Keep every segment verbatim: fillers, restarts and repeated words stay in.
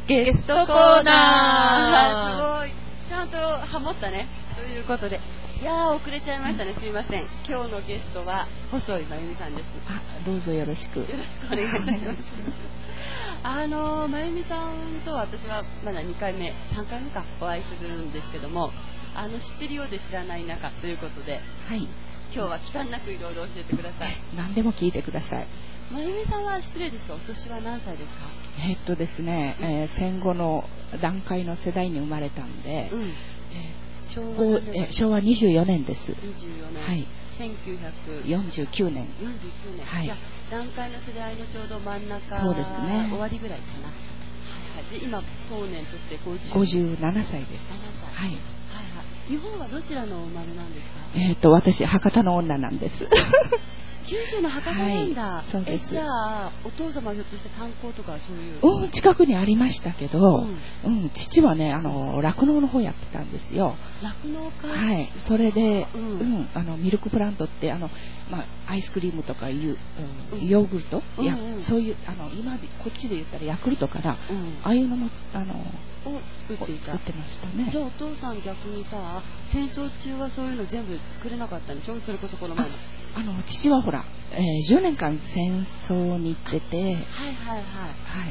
ゲストコーナー。すごい。ちゃんとハモったね。ということで、いやー遅れちゃいましたね。すいません。今日のゲストは細井真由美さんです。 あ、どうぞよろしく。よろしくお願いいたします。あの真由美さんと私はまだにかいめ、さんかいめかお会いするんですけども、あの知ってるようで知らない中ということで、 はい。 今日は忌憚なくいろいろ教えてください。 何でも聞いてください。 真由美さんは失礼ですが、お年は何歳ですか？ えー、っとですね、えー、戦後の段階の世代に生まれたんで、うん、えー、昭和えー、昭和にじゅうよねんです。 にじゅうよねん。 はい。 せんきゅうひゃくよんじゅうきゅうねん。 よんじゅうきゅうねん。 はい。 じゃあ段階の世代のちょうど真ん中。 そうですね。 終わりぐらいかな。はいはい。で今当年としてごじゅうななさいです。 ななさい。 はい。 日本はどちらのお生まれなんですか？ えっと私博多の女なんです。 九州の博多なんだ。 はい、そうです。 えじゃあお父様はひょっとして炭鉱とかそういう？ うん、近くにありましたけど、 うん、 うん、父はねあの酪農の方やってたんですよ。 酪農家？ はい。それで、 うん、 うん、あのミルクプラントってあのまあアイスクリームとかいう、うん、ヨーグルト、 うんいや、 うん、 そういうあの今でこっちで言ったらヤクルトから、うん、ああいうのもあのを作っていた。 作ってましたね。 じゃあお父さん逆にさ、戦争中はそういうの全部作れなかったんでしょ？それこそこの前の。 あの父はほら、えー、じゅうねんかん戦争に行ってて、はいはいはいはい、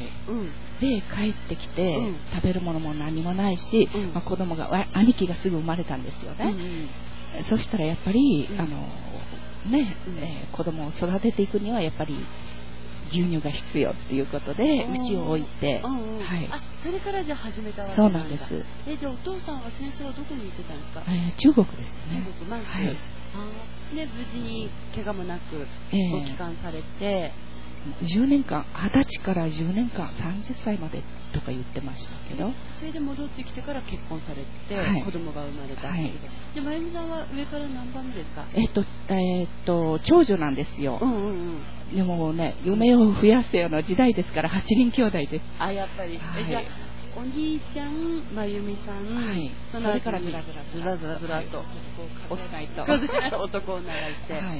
うん、で帰ってきて、うん、食べるものも何もないし、うん、まあ、子供が兄貴がすぐ生まれたんですよね。うんうん、そしたらやっぱり、うん、あのね、うんえー、子供を育てていくにはやっぱり牛乳が必要っていうことで牛を置いて、 うんうん、はい、あそれからじゃあ始めたわけそうなんです。 えじゃあお父さんは戦争はどこに行ってたんですか？ えー、中国ですね。 中国満州、はい、あで無事に怪我もなくご帰還されて、えー、じゅうねんかんはたちからじゅうねんかんさんじゅっさいまでとか言ってましたけど、 それで戻ってきてから結婚されて、はい、子供が生まれたってことで、はい、で真由美さんは上から何番目ですか？ えっとえー、っと長女なんですよ。 うんうんうんでもね、夢を増やすような時代ですからはちにん兄弟です。 あ、やっぱり。はい、えじゃあお兄ちゃん、真由美さん、 はい、 そのそれからずらずらずらずらずらと、 はい、男を数えないと男を習いて、はい、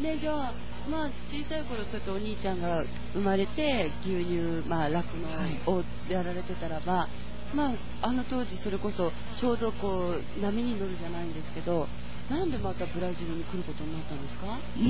でじゃあまあ小さい頃ちょっとお兄ちゃんが生まれて牛乳まあ酪農をやられてたらば、はい、まああの当時それこそちょうどこう波に乗るじゃないんですけど。なんでまたブラジルに来ることになったんですか？ うん、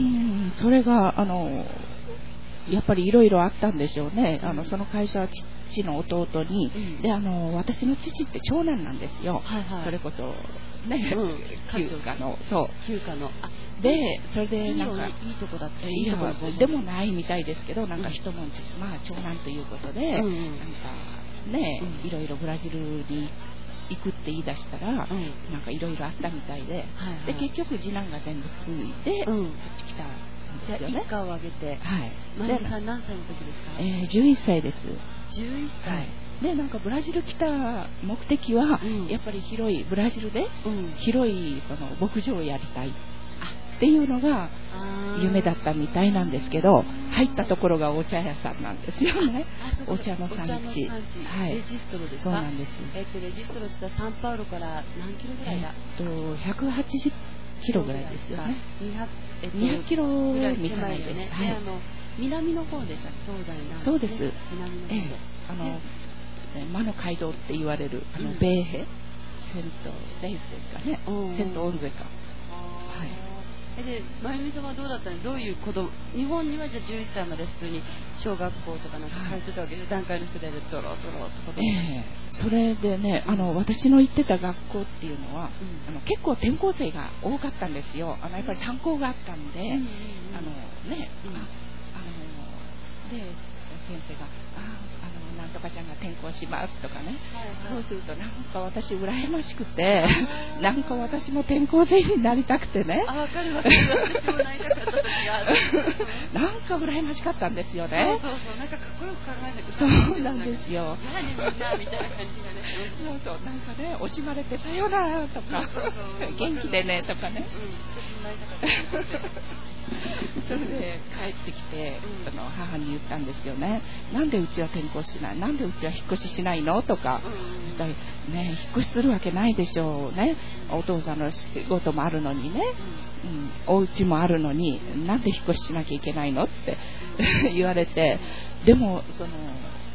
それがあのやっぱりいろいろあったんでしょうね。あのその会社は父の弟に、うん、であの私の父って長男なんですよ。 はいはい、 それこそね、うん、休暇のそう休暇のあでそれでなんかいいとこだっていいとこでもないみたいですけど、なんか一文字、うん、まあ長男ということで、うんうん、なんかね、うん、いろいろブラジルに行くって言い出したら、うん、なんかいろいろあったみたいで、はいはい、で結局次男が全部ついて、うん、こっち来たんですよね。 じゃあ一家を挙げて、はい、真由美さん何歳の時ですか？ えー、じゅういっさいです。 じゅういっさい、はい、 でなんかブラジル来た目的は、うん、やっぱり広いブラジルで、うん、広いその牧場をやりたいっていうのが夢だったみたいなんですけど、入ったところがお茶屋さんなんですよね。お茶の産地、 はい、レジストロですか？ そうなんです。 えっとレジストロって言ったらサンパウロから何キロぐらいだ？ えっとひゃくはちじゅっキロぐらいですよね。 にひゃく、えっと、 にひゃくキロみたいですね。はい、であの南の方でした。東西南、ね。 そうです。 南の方で、 ええ、あの魔の街道って言われるあの米兵、セントレイスですかね。セントオルベか。はい。 で真由美さんはどうだったの？どういう子供？日本にはじゃあじゅういっさいまで普通に小学校とかなんか通ってたわけで、はい、段階の世代でゾロゾロってこと。 ええ、それでね、あの私の行ってた学校っていうのは、うん、あの結構転校生が多かったんですよ。あのやっぱり炭鉱があったんで、うんうんうん、あのね、うん、ああので先生があなんとかちゃんが転校しますとかね、はいはい、そうするとなんか私羨ましくて、なんか私も転校生になりたくてね、 あ、わかるわかる、私もなりたかった時があるなんか羨ましかったんですよね。 そうそうそう、なんかかっこよく考えなくて、 そうなんですよ。 何みんなみたいな感じがね、 そうそう、なんかね、惜しまれてさよならとか、そうそうそう元気でねとかね、 うん、私もなりたかったそれで帰ってきて、うん、その母に言ったんですよね。なんでうちは転校しない、なんでうちは引っ越ししないのとか、うん、したらね、引っ越しするわけないでしょうね。お父さんの仕事もあるのにね、うん、お家もあるのになんで引っ越ししなきゃいけないのって言われて、でもその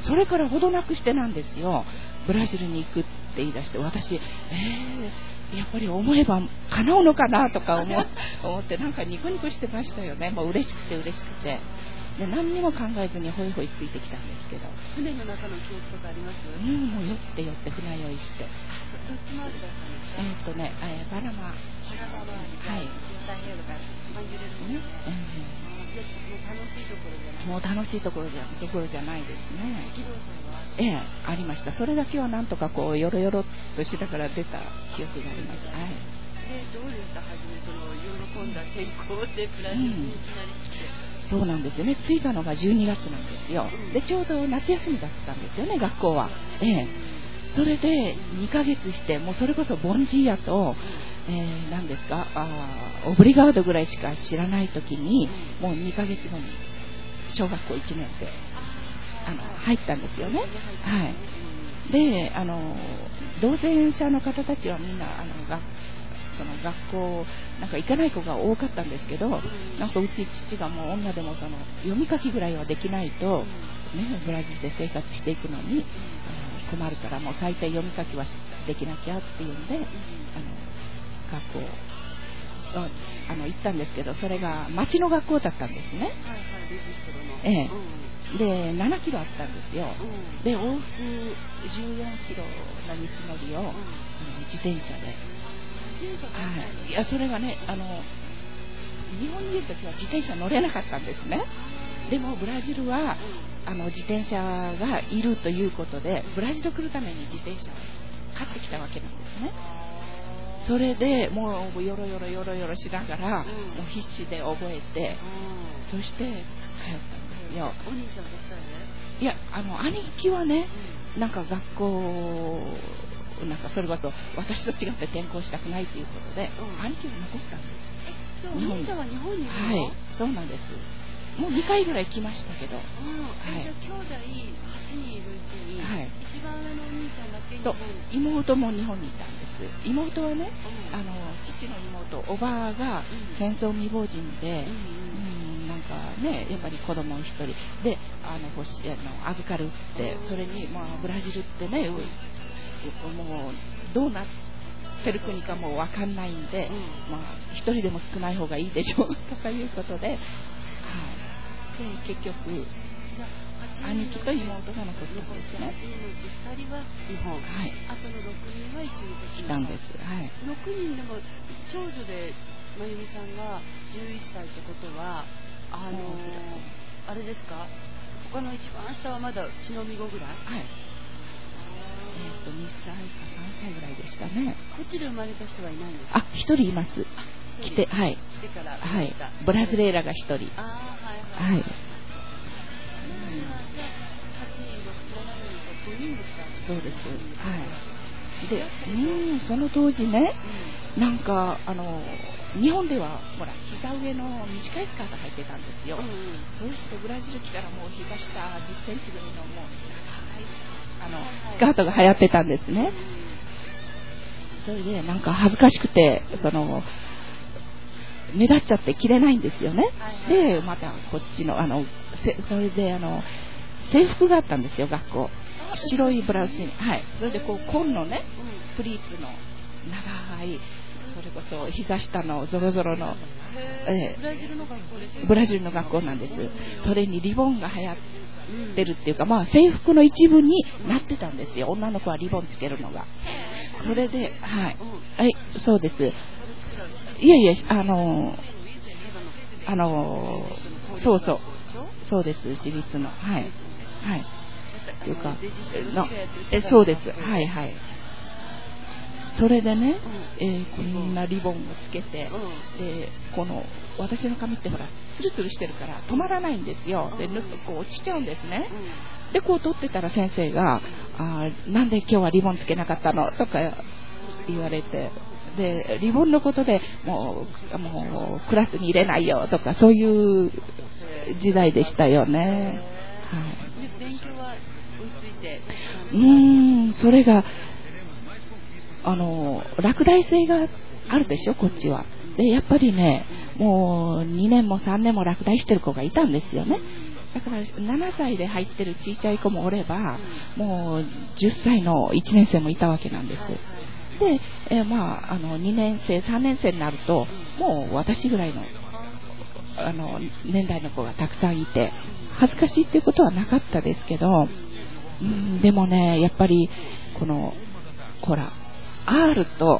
それからほどなくしてなんですよ、ブラジルに行くって言い出して、私、えー、やっぱり思えば叶うのかなとか思思ってなんかニコニコしてましたよね。もう嬉しくて嬉しくて。で何にも考えずにホイホイついてきたんですけど。 船の中の記憶とかあります？ うん、もう酔って酔って船酔いして。 どっち回りだったんですか？ えっとね、えー、バナマ。 バナマ回り。はい。太平洋から一番揺れるんですね。もう楽しいところじゃない。 もう楽しいところじゃところじゃないですね。 激動祭は？ ええ、ありました。それだけはなんとかこうよろよろっとしながら出た記憶があります。はい。 でどうでした？初めその喜んだ天候でブラジルにいきなり来て。 そうなんですよね。着いたのがじゅうにがつなんですよ。でちょうど夏休みだったんですよね、学校は。ええ、それでにかげつして、もうそれこそボンジーヤと、えー、何ですか、あオブリガードぐらいしか知らない時に、もうにかげつごに小学校いちねん生あの入ったんですよね。はい。で、あの同性者の方たちはみんなあの学その学校なんか行かない子が多かったんですけど、なんかうち父がもう女でもその読み書きぐらいはできないと、ね、ブラジルで生活していくのに困るから、もう最低読み書きはできなきゃっていうんで、あの学校あの行ったんですけど、それが町の学校だったんですね。ええ、でななキロあったんですよ。で往復じゅうよんキロの道のりを、うん、自転車で。はい、いやそれがね、あの日本にいる時は自転車乗れなかったんですね。でもブラジルはあの自転車がいるということで、ブラジル来るために自転車を買ってきたわけなんですね。それでもうよろよろよろよろしながら、もう必死で覚えて、そして通ったんですよ。 お兄ちゃんとしたらね、 いやあの兄貴はね、なんか学校なんかそれこそ私と違って転校したくないということで、うん、兄貴が残ったんです。 え、お兄ちゃんは日本にいるの？ はい、そうなんです。もうにかいぐらい来ましたけど、うん、 はい、じゃあ兄弟はちにんいるうちに、はい、一番上のお兄ちゃんだけ日本に。 妹も日本にいたんです。妹はね、うん、あの父の妹おばあが戦争未亡人で、うんうん、なんかねやっぱり子供一人であの欲しあの預かるって、それにまあブラジルってね、もうどうなってる国かもう分かんないんで、うん、まあ一人でも少ない方がいいでしょうとかいうことで、はい、で結局兄貴と妹が残ったんですね。 ふたりは日本、はい、あとのろくにんは一緒に来たんです。はい、 ろくにんでも長女で真由美さんがじゅういっさいってことはあのー、あれですか、他の一番下はまだ血のみ子ぐらい？ はい、えー、とにさいかさんさいぐらいでしたね。 こっちで生まれた人はいないんですか？ あ、ひとりいます。来て、はい。 来てから、 はい。ブラジレーラがひとり。 ああ、はいはい。はい。 そうです。はい。で、うん、その当時ね、うん、なんかあの日本ではほら膝上の短いスカート履いてたんですよ。うんうん、そうしてブラジル来たらもう膝下じゅっセンチぐらいのもう長いあのスカートが流行ってたんですね。それでなんか恥ずかしくてその目立っちゃって着れないんですよね。でまたこっちのあのそれであの制服があったんですよ、学校。白いブラウスに、はい。それでこう紺のねプリーツの長い、それこそ膝下のゾロゾロの、えー、 ブラジルの学校です。 ブラジルの学校なんです。それにリボンが流行ってるっていうか、まあ制服の一部になってたんですよ。女の子はリボンつけるのが。それで、はい、はい、そうです。いやいや、あのあのそうそうそうです、私立の、はい、はい。というかのえそうです、はいはい。それでね、えー、こんなリボンをつけて、でこの私の髪ってほらツルツルしてるから止まらないんですよ。でぬっとこう落ちちゃうんですね。でこう取ってたら先生があなんで今日はリボンつけなかったのとか言われて、でリボンのことでもう、もうクラスに入れないよとかそういう時代でしたよね。はい。 勉強は追いついて、 うーん、それがあの落第生があるでしょ、こっちは。でやっぱりね、もうにねんもさんねんも落第してる子がいたんですよね。 だからななさいで入ってる小さい子もおれば、うん、もうじゅっさいのいちねん生もいたわけなんです。はいはい、で、えー、まあ、あのにねん生さんねん生になると、うん、もう私ぐらいのあの年代の子がたくさんいて恥ずかしいっていうことはなかったですけど、うん、でもねやっぱりこのほら R と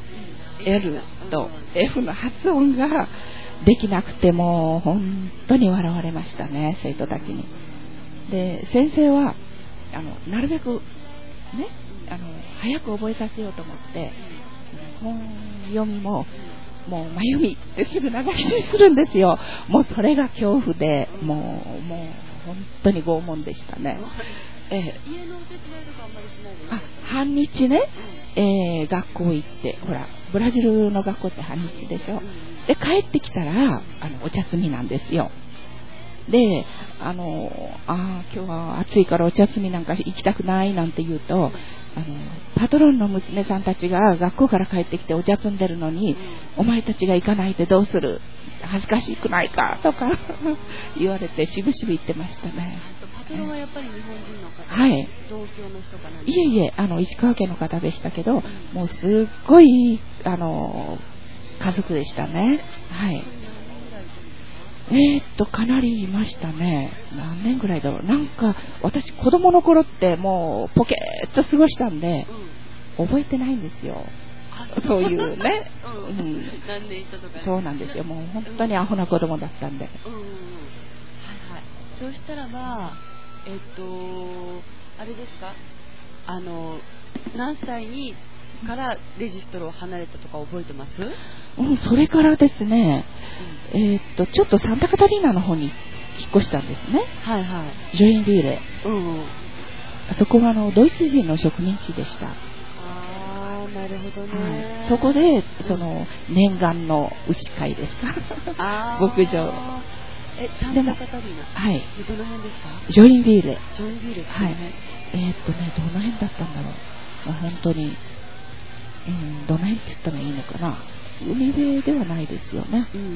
L と F の発音ができなくても本当に笑われましたね、生徒たちに。で先生はあのなるべくねあの早く覚えさせようと思って本読みももう真由美ってすぐ長きにするんですよ。もうそれが恐怖でもうもう本当に拷問でしたね。ええ、 家のお手伝いとかあんまりしないで、ね、 あ半日ね、えー、学校行ってほらブラジルの学校って半日でしょ。で帰ってきたらあのお茶摘みなんですよ。であのあ今日は暑いからお茶摘みなんか行きたくないなんて言うとあのパトロンの娘さんたちが学校から帰ってきてお茶摘んでるのに、お前たちが行かないでどうする、恥ずかしくないかとか言われてしぶしぶ言ってましたね。 パトロンはやっぱり日本人の方、 はい、 同郷の人かな。 いえいえあの石川県の方でしたけど、もうすっごいあの家族でしたね。はい。えー、っとかなりいましたね。何年ぐらいだろう。なんか私子供の頃ってもうポケーっと過ごしたんで、うん、覚えてないんですよ。そういうね、 うんうん、何年一緒とか、ね、 そうなんですよ。もう本当にアホな子供だったんで、 うんうんうん、はいはい。そうしたらばえっとあれですか、あの何歳にからレジストロを離れたとか覚えてます？ うん、それからですね、うん、えー、っとちょっとサンタカタリーナの方に引っ越したんですね。 はいはい。 ジョインビーレ、 うんうん、 そこはあのドイツ人の植民地でした。 ああなるほどね。 はい、そこでその念願の牛飼いですか牧場。 えサンタカタリーナ、 はい、 どの辺ですか？ ジョインビーレ。 ジョインビーレ、 はい。えー、っとねどの辺だったんだろう。まあ、本当に。うん、どの辺って言ったらいいのかな。海辺ではないですよね。 うんうんうん、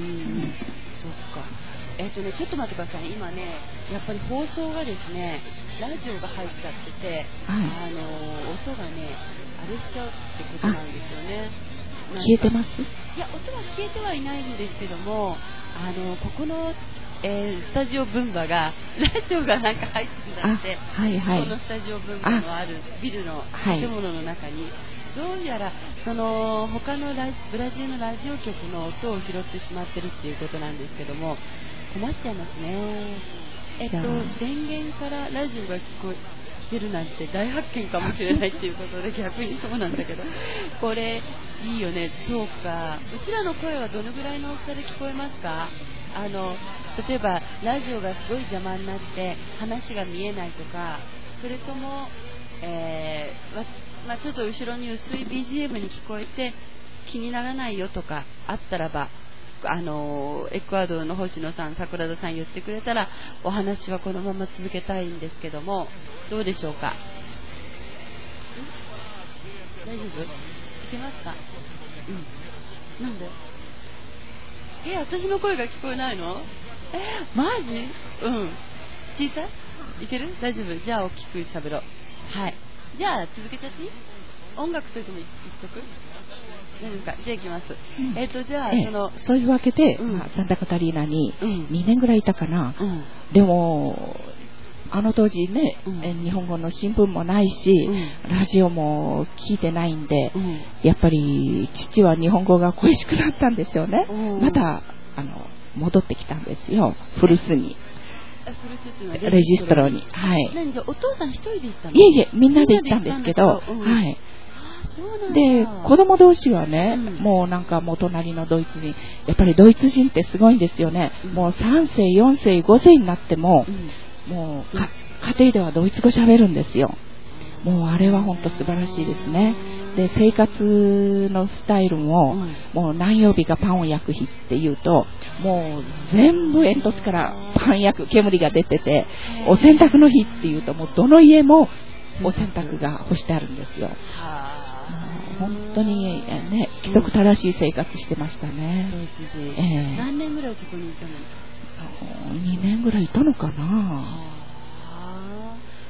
そっか。えっとねちょっと待ってください。今ねやっぱり放送がですねラジオが入っちゃってて、はい、あの音がねあれしちゃうってことなんですよね。 消えてます？ いや音は消えてはいないんですけども、あのここの、えー、スタジオブンバがラジオがなんか入ってたって、 はいはい、 このスタジオブンバのあるビルの建物の中に。どうやらその他のラブラジルのラジオ局の音を拾ってしまってるっていうことなんですけども、困っちゃいますね。えっと電源からラジオが聞こえ聞けるなんて大発見かもしれないっていうことで逆にそうなんだけど、これいいよね。そうか。うちらの声はどのぐらいの大きさで聞こえますか？あの例えばラジオがすごい邪魔になって話が見えないとか、それとも、えーままあ、ちょっと後ろに薄い ビージーエム に聞こえて気にならないよとかあったらば、あのエクアドルの星野さん、桜田さん言ってくれたらお話はこのまま続けたいんですけども、どうでしょうか？大丈夫？いけますか？うん。なんで？え、私の声が聞こえないの？え、マジ？うん。小さい？いける？大丈夫？じゃあ大きく喋ろう。はい。じゃあ続けちゃっていい？音楽それとも言っとく？大丈夫か？じゃあ行きます。うん、えっ、ー、とじゃあ、 ええ、 そのそういうわけで、 うんまあ、サンタカタリーナににねんぐらいいたかな。 うん、 でもあの当時ね、うん、日本語の新聞もないし、うん、ラジオも聞いてないんで、うん、やっぱり父は日本語が恋しくなったんですよね。うん、またあの戻ってきたんですよ、古巣に。レジストロに。はい。 何じゃお父さん一人で行ったの？ いえいえ、みんなで行ったんですけど、うん、はい。で、子供同士はね、うん、もうなんかもう隣のドイツ人、やっぱりドイツ人ってすごいんですよね。うん、もうさんせい、よんせい、ごせいになっても、うん、もうか家庭ではドイツ語喋るんですよ。もうあれは本当素晴らしいですね。で、生活のスタイルも、うん、もう何曜日がパンを焼く日っていうと、もう全部煙突からパン焼く煙が出てて、お洗濯の日っていうともうどの家もお洗濯が干してあるんですよ。本当にね、規則正しい生活してましたね。 えー、何年ぐらいそこにいたの？ にねんぐらいいたのかな。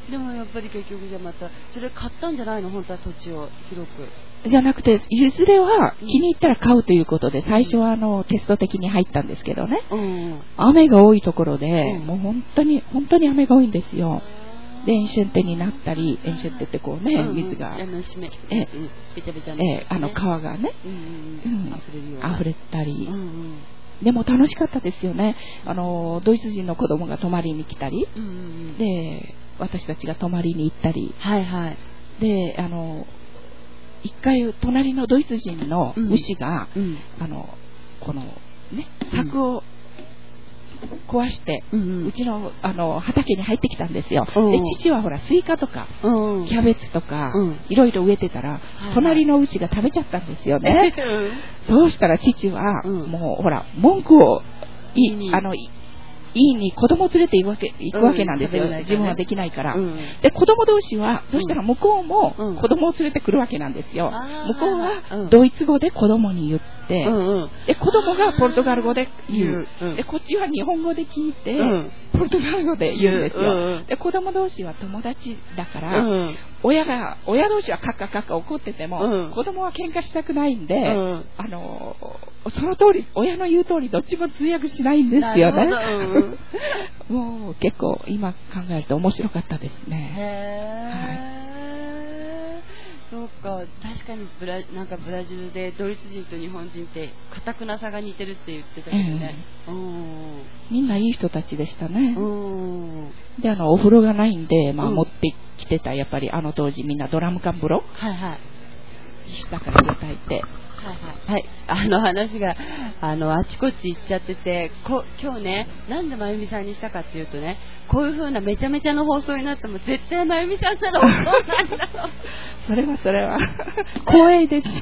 でもやっぱり結局じゃまたそれ買ったんじゃないの、本当は土地を広くじゃなくて、いずれは気に入ったら買うということで、最初はあのテスト的に入ったんですけどね、うん、雨が多いところで、うん、もう本当に本当に雨が多いんですよ。でエンシェンテになったり、エンシェンテってこうね、うんうん、水があの締めえ、 うん、べちゃべちゃね、あの川がね、 うんうんうん、溢れるような溢れたり、 うんうん、 でも楽しかったですよね。あのドイツ人の子供が泊まりに来たり、うんうんうん、で私たちが泊まりに行ったり、 はいはい、 であの一回隣のドイツ人の牛が、うん、あのこのね柵を壊して、うんうん、うちのあの畑に入ってきたんですよ。うん、で父はほらスイカとか、うん、キャベツとか、うん、いろいろ植えてたら、はいはい、隣の牛が食べちゃったんですよね。そうしたら父は、うん、もうほら文句をい、うん、あの家に子供連れて行くわけ、行くわけなんですよ、うんね、自分はできないから、うん、で子供同士は、うん、そしたら向こうも子供を連れてくるわけなんですよ、うん、向こうはドイツ語で子供に言って、うんうん、で子供がポルトガル語で言う、うん、でこっちは日本語で聞いて、うん、ポルトガル語で言うんですよ、うん、で子供同士は友達だから、うん、親が親同士はカッカカッカ怒ってても、うん、子供は喧嘩したくないんで、うん、あのその通り親の言う通りどっちも通訳しないんですよね。もう結構今考えると面白かったですね。 へー、はい、そうか、確かにブラなんかブラジルでドイツ人と日本人って堅くなさが似てるって言ってたけどね、えー、うんみんないい人たちでしたね。うんであのお風呂がないんで、まあ、持ってきてたやっぱりあの当時みんなドラム缶風呂、 はいはい、 だから入れたいて。 はいはい、はい、あの話があのあちこち行っちゃってて、こ今日ね、なんでまゆみさんにしたかっていうとね、こういう風なめちゃめちゃの放送になっても絶対まゆみさんならお父さんだろそれはそれは光栄です申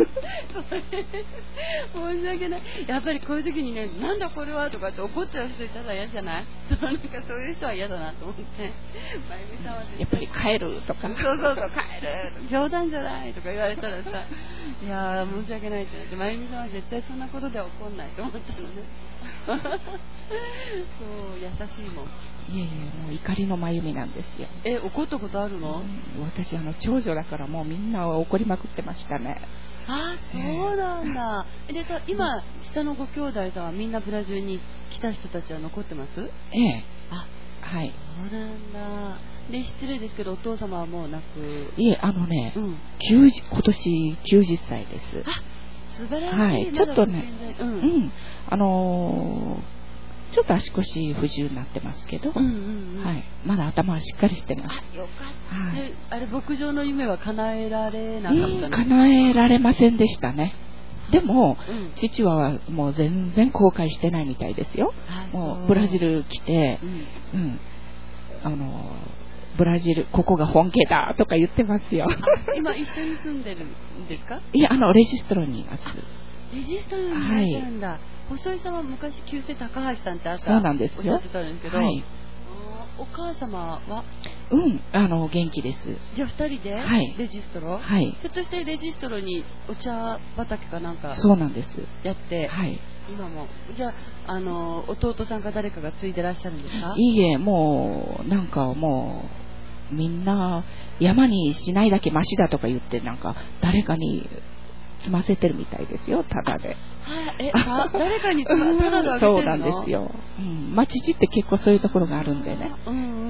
し訳ない。やっぱりこういう時にね、なんだこれはとかって怒っちゃう人いたら嫌じゃないなんかそういう人は嫌だなと思って、まゆみさんはやっぱり帰るとか、 そうそうそう、帰る冗談じゃないとか言われたらさ、いやー申し訳ないってなって、まゆみさんは絶対そんなことでは怒んないと思ったのねそう優しいもん。 いえいえ、もう怒りのまゆみなんですよ。 え、怒ったことあるの？ うん、私あの長女だからもうみんな怒りまくってましたね。 あ、そうなんだ。えー、でさ、今下のご兄弟さんはみんなブラジルに来た人たちは残ってます？ ええ。 あ、 はい。 そうなんだ。で失礼ですけどお父様はもう亡く？ いえ、あのね、うん、きゅうじゅう今年きゅうじゅっさいです。 あ、素晴らしい。 はい、ちょっとね、うん、うん、あのー。ちょっと足腰不自由になってますけど、うんうんうん、はい、まだ頭はしっかりしてます。 あ、よかった、はい、あれ牧場の夢は叶えられなかったの？ うん、叶えられませんでしたね。でも、うん、父はもう全然後悔してないみたいですよ。もうブラジル来て、うんうん、あのブラジルここが本家だとか言ってますよ。 今一緒に住んでるんですか？ いや、あのレジストロにいます。 レジストロにいらっしゃるんだ。はい、細井さんは昔旧姓高橋さんって朝そうなんですよおっしゃってたんですけど、はい、お母様はうんあの元気です。 じゃあふたりでレジストロ、 はい、 ひょっとしてレジストロにお茶畑かなんかそうなんですやって、 はい、 今もじゃあ、あの弟さんか誰かが継いでらっしゃるんですか？ いいえ、もうなんかもうみんな山にしないだけマシだとか言ってなんか誰かに積ませてるみたいですよ、ただで。 はい、え、誰かに積まただであげてるの？ そうなんですよ。うん、まあ父って結構そういうところがあるんでね。 うんうんうんうん。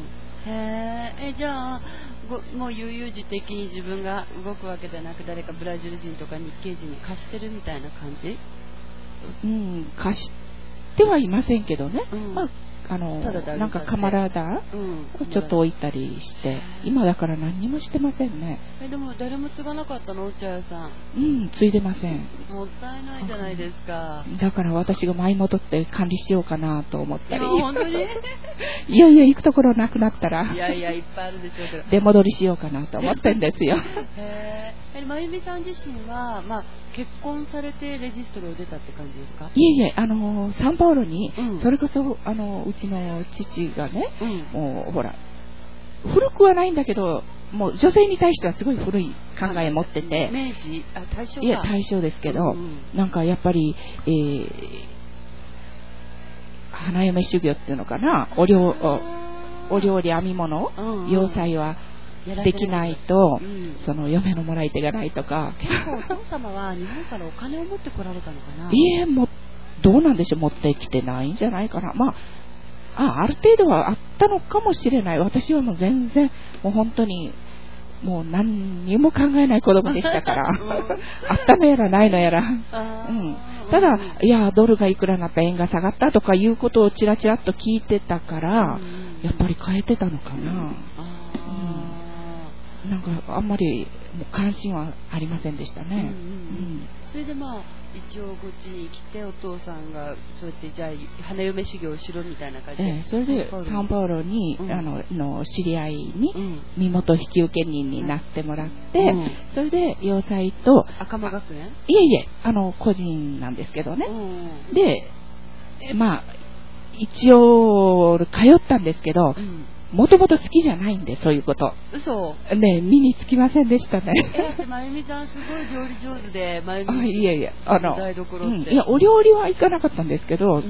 へえ、じゃあごもう悠々自適に自分が動くわけでなく誰かブラジル人とか日系人に貸してるみたいな感じ？ うん、貸してはいませんけどね。うん、まああのなんかカマラダをちょっと置いたりして、うん、今だから何にもしてませんね。 えでも誰も継がなかったの？お茶屋さん。 うん、継いでません。 もったいないじゃないですか。 だから私が舞い戻って管理しようかなと思ったり。 本当にいやいや行くところなくなったらいやいやいっぱいあるでしょうけど出戻りしようかなと思ってんですよ。 へえ、まゆみさん自身は、まあ、結婚されてレジストロを出たって感じですか？ いえいえ、あのサンパウロに、うん、それこそあのうちの父がね、うん、もうほら古くはないんだけどもう女性に対してはすごい古い考え持ってて、 明治あ大正か、 いや大正ですけど、うんうん、なんかやっぱり、えー、花嫁修行っていうのかな、お料お料理編み物、洋裁はできないと、うん、その嫁のもらい手がないとか。 結構お父様は日本からお金を持ってこられたのかな。 いえ、もどうなんでしょう、持ってきてないんじゃないかな。まああある程度はあったのかもしれない。私はもう全然もう本当にもう何にも考えない子供でしたからあったのやらないのやら、うん、ただいやドルがいくらになった円が下がったとかいうことをちらちらっと聞いてたから、やっぱり変えてたのかな、うん、なんかあんまりもう関心はありませんでしたね、うんうんうん、 それでまあ一応こっちに来てお父さんがそうやってじゃあ花嫁修行しろみたいな感じで、 ええ、それでサンパウロに、うん、あのの知り合いに身元引受人になってもらって、うん、それで洋裁と赤間学園、 いえいえあの個人なんですけどね、うん、でまあ一応通ったんですけど、うんもともと好きじゃないんで、そういうこと。 嘘ね、身につきませんでしたね。 え、まゆみさんすごい料理上手で、まゆみあ、いやいや、あの、 台所って、うん、 いや、お料理は行かなかったんですけど、うん、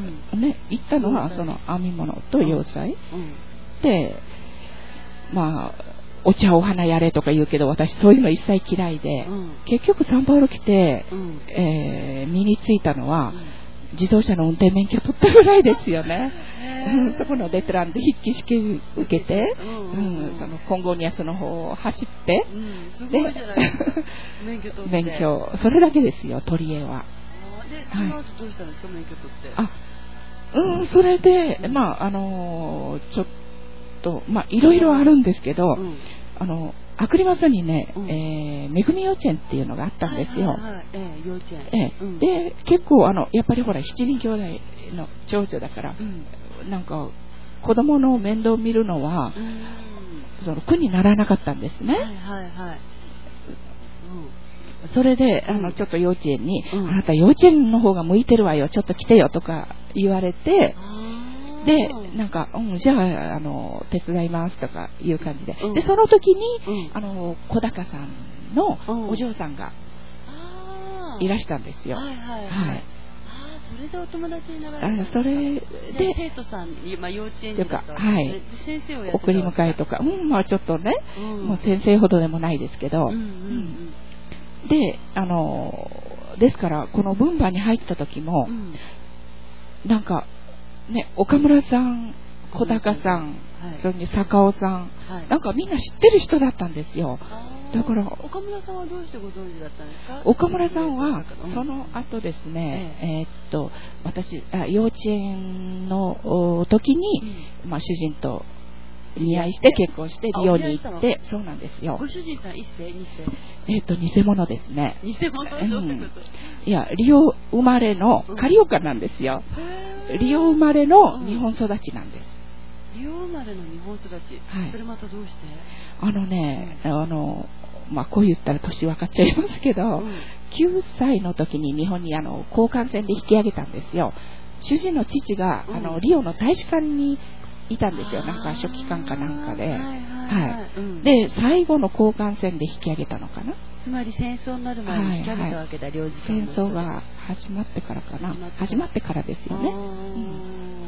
ね、行ったのは、その、編み物と洋裁、うん、で、まあ、お茶お花やれとか言うけど、私そういうの一切嫌いで、うん、結局サンパウロ来て、うん、えー、身についたのは、うん自動車の運転免許取ったぐらいですよね。そこのベテランで筆記試験受けて、うんうんうん、そのコンゴニアスの方を走って、 うん、すごいじゃないですか。免許取って。 免許、それだけですよ、取り柄は。 で、その後どうしたんですか、はい、免許取って。 あ、うん、それで、まあ、あのー、ちょっと、まあ、いろいろあるんですけど、うん、あの、アクリマスにね、うん、えー、めぐみ幼稚園っていうのがあったんですよ。はいはいはい、 えー、幼稚園。 えーうん、で、結構あの、やっぱりほら、七人兄弟の長女だから、うん、なんか、子供の面倒を見るのは、うん、その苦にならなかったんですね。はいはいはい。うん、それで、あの、ちょっと幼稚園に、うん、あなた幼稚園の方が向いてるわよ、ちょっと来てよとか言われて、で、なんか、うん、じゃあ、あの、手伝いますとかいう感じで。うん、で、その時に、うん、あの、小高さんのお嬢さんがいらしたんですよ。はいはいはい。はい、ああ、それでお友達になられた。 あそれで、 生徒さん、まあ、幼稚園児だったら、はい。 先生をやってた送り迎えとか、うん、まあちょっとね、うん、もう先生ほどでもないですけど、うんうんうんうん、で、あの、ですから、この分番に入った時も、うん、なんか、ね、岡村さん、小高さん、はい、それに坂尾さん、はい、なんかみんな知ってる人だったんですよ。だから岡村さんはどうしてご存知だったんですか？ 岡村さんはその後ですね、えええー、っと私あ幼稚園の時に、うん、まあ、主人と見合いして結婚してリオに行って、そうなんですよ。 ご主人さん一世二世？ えー、っと偽物ですね。 偽物どういうこと？ いやリオ生まれのカリオカなんですよ。うん、リオ生まれの日本育ちなんです。 リオ生まれの日本育ち、はい、それまたどうして？ あのね、うん、あのまあこう言ったら年分かっちゃいますけど、うん、きゅうさいの時に日本にあの交換船で引き上げたんですよ。主人の父が、うん、あのリオの大使館にいたんですよ。なんか書記官かなんかで、はいはいはいはい、うん、で最後の交換船で引き上げたのかな。 つまり戦争になる前に引き上げたわけだ、はいはい、領事館の戦争が始まってからかな。始まってから、始まってからですよね。うん、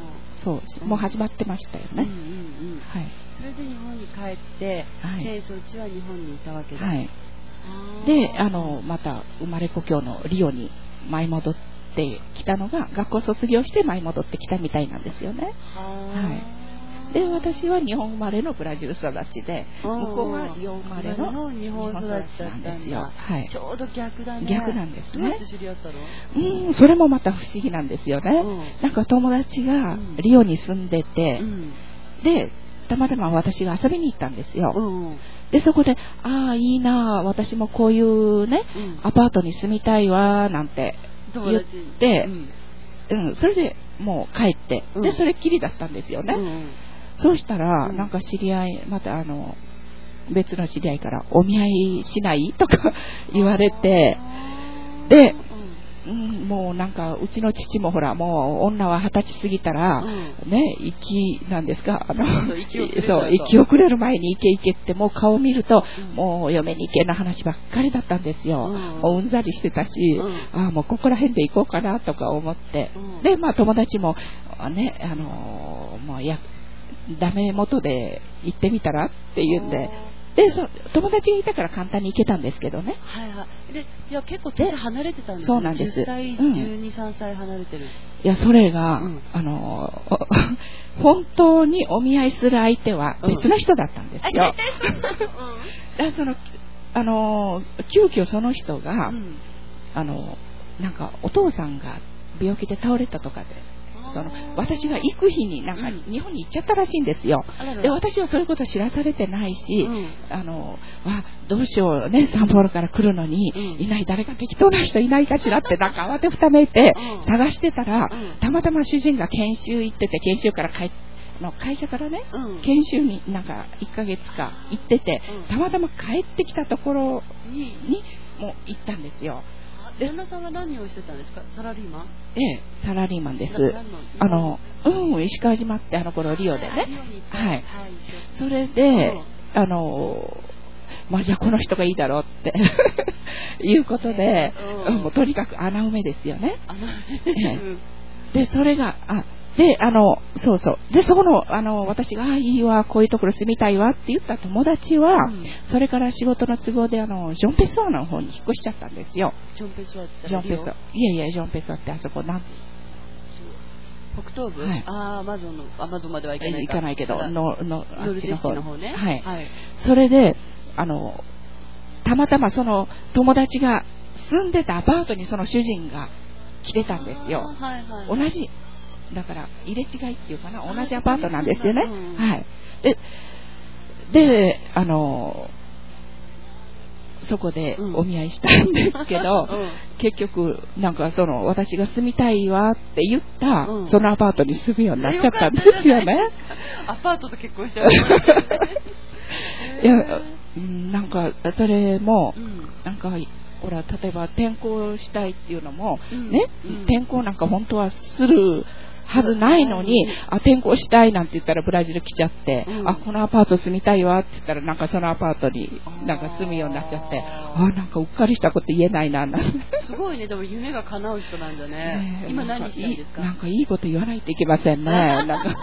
そう、うん、もう始まってましたよね。うんうんうん、 はい。それで日本に帰って、はい、戦争中は日本にいたわけだ。はい。 で、あのまた生まれ故郷のリオに舞い戻ってきたのが、学校卒業して舞い戻ってきたみたいなんですよね。はい。で、私は日本生まれのブラジル育ちで、向こうはリオ生まれの日本育ちなんですよ。はい。ちょうど逆だね。 逆なんですね。 どうやって知り合ったの？ うん、それもまた不思議なんですよね。うん、なんか友達がリオに住んでて、うん、で、たまたま私が遊びに行ったんですよ。うん、で、そこで、ああ、いいな、私もこういうね、うん、アパートに住みたいわ、なんて言って、うん、それでもう帰って、で、それっきりだったんですよね。うんそうしたら、うん、なんか知り合い、またあの、別の知り合いから、お見合いしないとか言われて、で、うん、もうなんか、うちの父もほら、もう女は二十歳過ぎたら、うん、ね、生き、なんですか、あの、そう、生き遅れる前に行け行けって、もう顔見ると、うん、もう嫁に行けの話ばっかりだったんですよ。うん、もううんざりしてたし、うん、ああ、もうここら辺で行こうかなとか思って。うん、で、まあ友達も、ね、あの、もうや、 ダメ元で行ってみたらって言うんで、でそ友達がいたから簡単に行けたんですけどね。 はいはい。でいや結構年離れてたんですね。 そうなんです。 じゅっさい、うん、じゅうに、さんさい離れてる。 いやそれが、うん、あの本当にお見合いする相手は別の人だったんですよ。うん、だそのあの急遽その人が、うん、あのなんかお父さんが病気で倒れたとかで。その私が行く日になんか日本に行っちゃったらしいんですよ。うん、で私はそういうこと知らされてないし、うん、あのわどうしようねサンパウロから来るのに、うん、いない誰か適当な人いないかしらってなんか慌てふためいて探してたら、うん、たまたま主人が研修行ってて研修から帰っての会社からね、うん、研修になんかいっかげつか行ってて、うん、たまたま帰ってきたところに、うん、もう行ったんですよ。 旦那さんは何をしてたんですか？サラリーマン？ ええ、サラリーマンです。あの、うん、石川島ってあの頃リオでね。はい。はい、それで、あの、まあじゃあこの人がいいだろうっていうことで、うん、もうとにかく穴埋めですよね。穴埋め。で、それが、あ、で、あの、そうそう。で、そこの、あの、私が、ああ、いいわ、こういうところ住みたいわって言った友達は、うん、それから仕事の都合で、あの、ジョンペソーの方に引っ越しちゃったんですよ。 ジョンペソーってジョンペソー。いやいや、ジョンペソーってあそこ、なん北東部、はい、ああ、アマゾンの、アマゾンまでは行かないか。 行かないけど、の、の、 あっちの方。の方ね。 はい。はい。それで、あの、たまたまその友達が住んでたアパートにその主人が来てたんですよ。はいはいはい、同じ。だから入れ違いっていうかな、同じアパートなんですよね。うん、はい。で、で、あの、そこでお見合いしたんですけど、うん、結局、なんかその、私が住みたいわって言った、うん、そのアパートに住むようになっちゃったんですよね。 アパートと結婚しちゃう。 いや、なんか、それも、うん、なんか、ほら例えば転校したいっていうのも、うん、ね、うん、転校なんか本当はするはずないのに、うん、あ転校したいなんて言ったらブラジル来ちゃって、うん、あこのアパート住みたいわって言ったらなんかそのアパートになんか住むようになっちゃって、あなんかうっかりしたこと言えないなすごいね。でも夢が叶う人なんだね。ね今何したいんですか？ なんかいいこと言わないといけませんね。なんか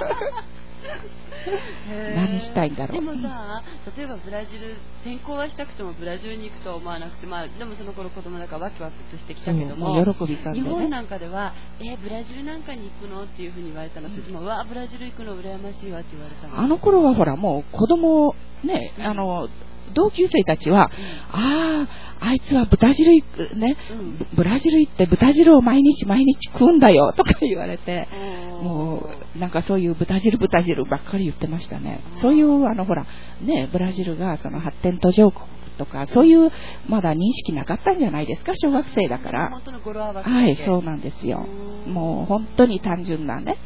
何したいんだろう。 でもさ、例えばブラジル転校はしたくてもブラジルに行くと思わなくて、まあでもその頃子供だからワクワクとしてきたけども、 も喜びさんでね、 日本なんかではえブラジルなんかに行くのっていうふうに言われたの、それともわブラジル行くの羨ましいわって言われたの。 あの頃はほらもう子供ね、あの同級生たちは、うん、あああいつはブラジル行くね、うん、ブラジル行って豚汁を毎日毎日食うんだよとか言われて、もうなんかそういう豚汁豚汁ばっかり言ってましたね。そういうあのほらねブラジルがその発展途上国とかそういうまだ認識なかったんじゃないですか、小学生だから。 本当の語呂合わせ。 はい、そうなんですよ。もう本当に単純なね。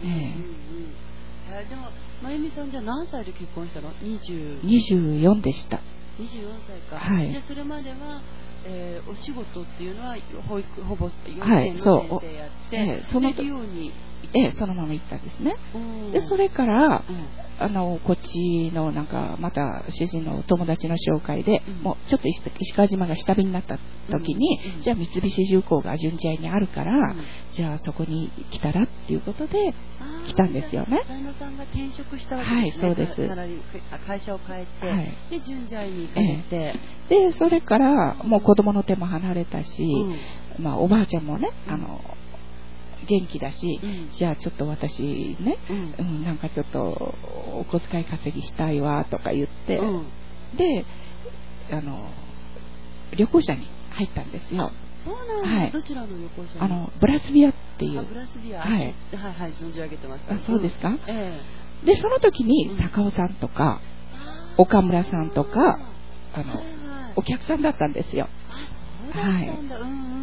でもまゆみさんじゃ何歳で結婚したの？にじゅうにじゅうよんでした。 にじゅうよんさいか。 はい。 でそれまでは、えー、お仕事っていうのは保育ほぼ幼稚園の先生やって、はい、えー、そのでリオにええ、そのまま行ったんですね。でそれから、うん、あのこっちのなんかまた主人の友達の紹介で、うん、もうちょっと石川島が下火になった時に、うんうん、じゃあ三菱重工が順次にあるから、うん、じゃあそこに来たらっていうことで来たんですよね。 旦那さんが転職したわけですね。 はい、そうです。 会社を変えて、はい、で順次に行かれて、 ええ、でそれからもう子供の手も離れたし、うん、まあおばあちゃんもね、あの元気だし、うん、じゃあちょっと私ね、うん、うん、なんかちょっとお小遣い稼ぎしたいわとか言って、うん、であの旅行者に入ったんですよ。 そうなんです、はい、どちらの旅行者？ あのブラスビアっていう。 ブラスビア、 はい、はいはい存じ上げてます。 あ、そうですか。 うん、えー、でその時に坂尾さんとか、うん、岡村さんとかあの、はいはい、お客さんだったんですよ。 あ、そうだったんだ。はい、うんうんうん。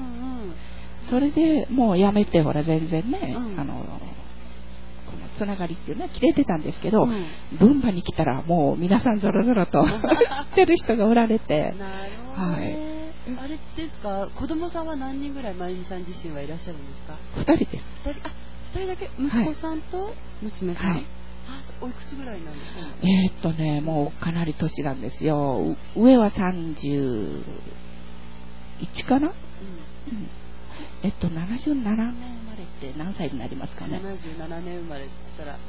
それでもうやめてほら全然ね、うん、あのこのつながりっていうのは切れてたんですけど、うん、群馬に来たらもう皆さんぞろぞろと知ってる人がおられて。 なるほど、ね、はい、あれですか、子供さんは何人ぐらいまゆみさん自身はいらっしゃるんですか？ ふたりです。 ふたり、あ、ふたりだけ。息子さんと娘さん、はい、あ、おいくつぐらいなんですか？ えー、っとねもうかなり年なんですよ。上はさんじゅういちかな、うんうん、えっとななじゅうななねん生まれって何歳になりますかね？ ななじゅうななねん生まれって言ったら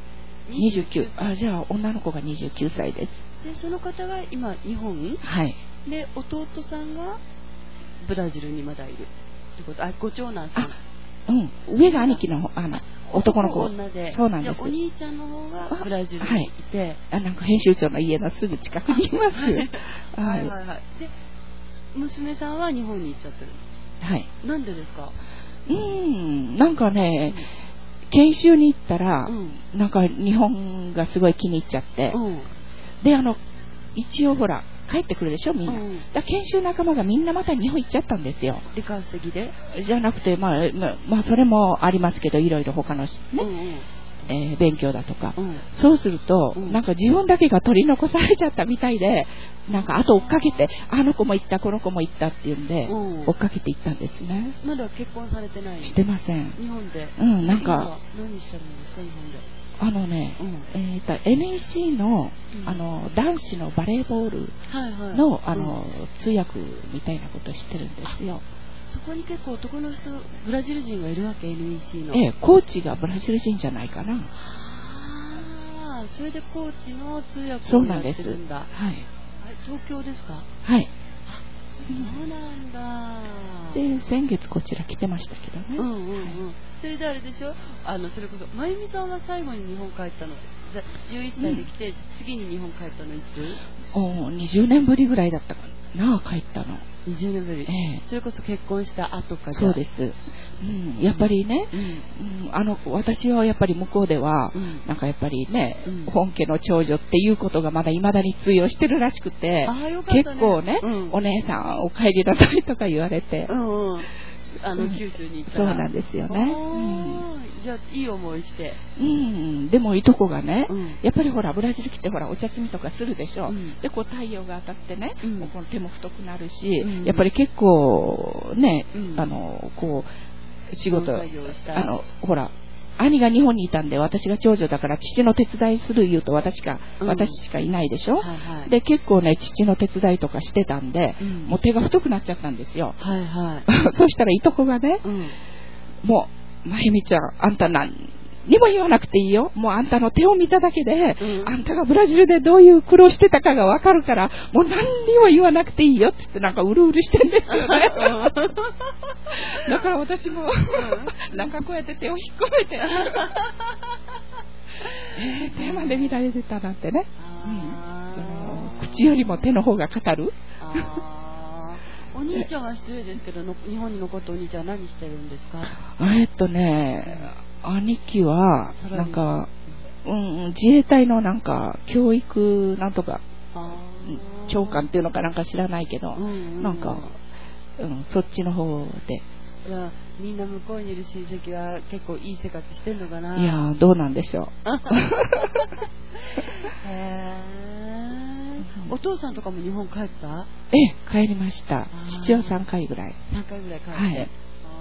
にじゅうきゅう。あ、じゃあ女の子がにじゅうきゅうさいです。 でその方が今日本。 はい。 で弟さんがブラジルにまだいるってこと。あ、ご長男さん。 うん。上が兄貴のあの男の子。 女で。 そうなんです。 お兄ちゃんの方がブラジルにいて、はい、 あ、なんか編集長の家のすぐ近くにいます。 はいはいはい。で娘さんは日本に行っちゃってる。 はい。 なんでですか。 うーん、なんかね、うん、研修に行ったら、うん、なんか日本がすごい気に入っちゃって、うん、であの一応ほら帰ってくるでしょみんな、うん、だ研修仲間がみんなまた日本行っちゃったんですよ。 出稼ぎでじゃなくて、まあ、まあ、まあそれもありますけど、いろいろ他のね、うんうん、えー、勉強だとか、うん、そうすると、うん、なんか自分だけが取り残されちゃったみたいで、なんかあと追っかけて、あの子も行ったこの子も行ったっていうんで、うん、追っかけて行ったんですね。 まだ結婚されてない。 してません。 日本で。 うん、なんか何してるんですか日本で。 あのね、うん、えー、と エヌイーシー の、うん、あの男子のバレーボールの、はいはい、あの、うん、通訳みたいなことをしてるんですよ。 そこに結構男の人ブラジル人がいるわけ エヌイーシー の。 ええ、コーチがブラジル人じゃないかな。 ああ、それでコーチの通訳をやってるんだ。そうなんです。はい。東京ですか。 はい。 そうなんだ。 で先月こちら来てましたけどね。うんうんうん。 はい、それであれでしょ。あのそれこそまゆみさんは最後に日本帰ったの。じゅういっさいで来て、うん、次に日本帰ったのいつ？ おにじゅうねんぶりぐらいだったかな帰ったの。 にじゅうねんぶり。ええ、それこそ結婚した後かじゃ。 そうです。うん、やっぱりね、うんうん、あの私はやっぱり向こうでは、うん、なんかやっぱりね、うん、本家の長女っていうことがまだ未だに通用してるらしくて、 あ、よかったね、 結構ね、うん、お姉さんお帰りなさいとか言われて、 うんうん、あの九州に行ったら、そうなんですよね。 じゃあいい思いして。 うん、でもいとこがね、うん、やっぱりほらブラジル来てほらお茶摘みとかするでしょ。うん、でこう太陽が当たってね、うん、もうこの手も太くなるし、うん、やっぱり結構ね、うん、あのこう仕事あのほら。兄が日本にいたんで私が長女だから父の手伝いする言うと私か、うん、私しかいないでしょ、はいはい、で結構ね父の手伝いとかしてたんで、うん、もう手が太くなっちゃったんですよ、 はいはい、 そしたらいとこがね、うん、もうまゆみちゃんあんた何にも言わなくていいよ、もうあんたの手を見ただけで、うん、あんたがブラジルでどういう苦労してたかがわかるからもう何にも言わなくていいよって言ってなんかうるうるしてんですよねだから私も、うん、なんかこうやって手を引っ込めてえー、手まで見られてたなんてね、うん、その口よりも手の方が語るあお兄ちゃんは失礼ですけどの日本に残ったお兄ちゃんは何してるんですか。 えっとね兄貴はなんか、うん、自衛隊のなんか教育なんとか長官っていうのかなんか知らないけど、うんうん、なんか、うん、そっちの方で。 いやみんな向こうにいる親戚は結構いい生活してんのかな。 いやどうなんでしょうへーお父さんとかも日本帰った？ ええ帰りました。父はさんかいぐらいさんかいぐらい帰って、はい、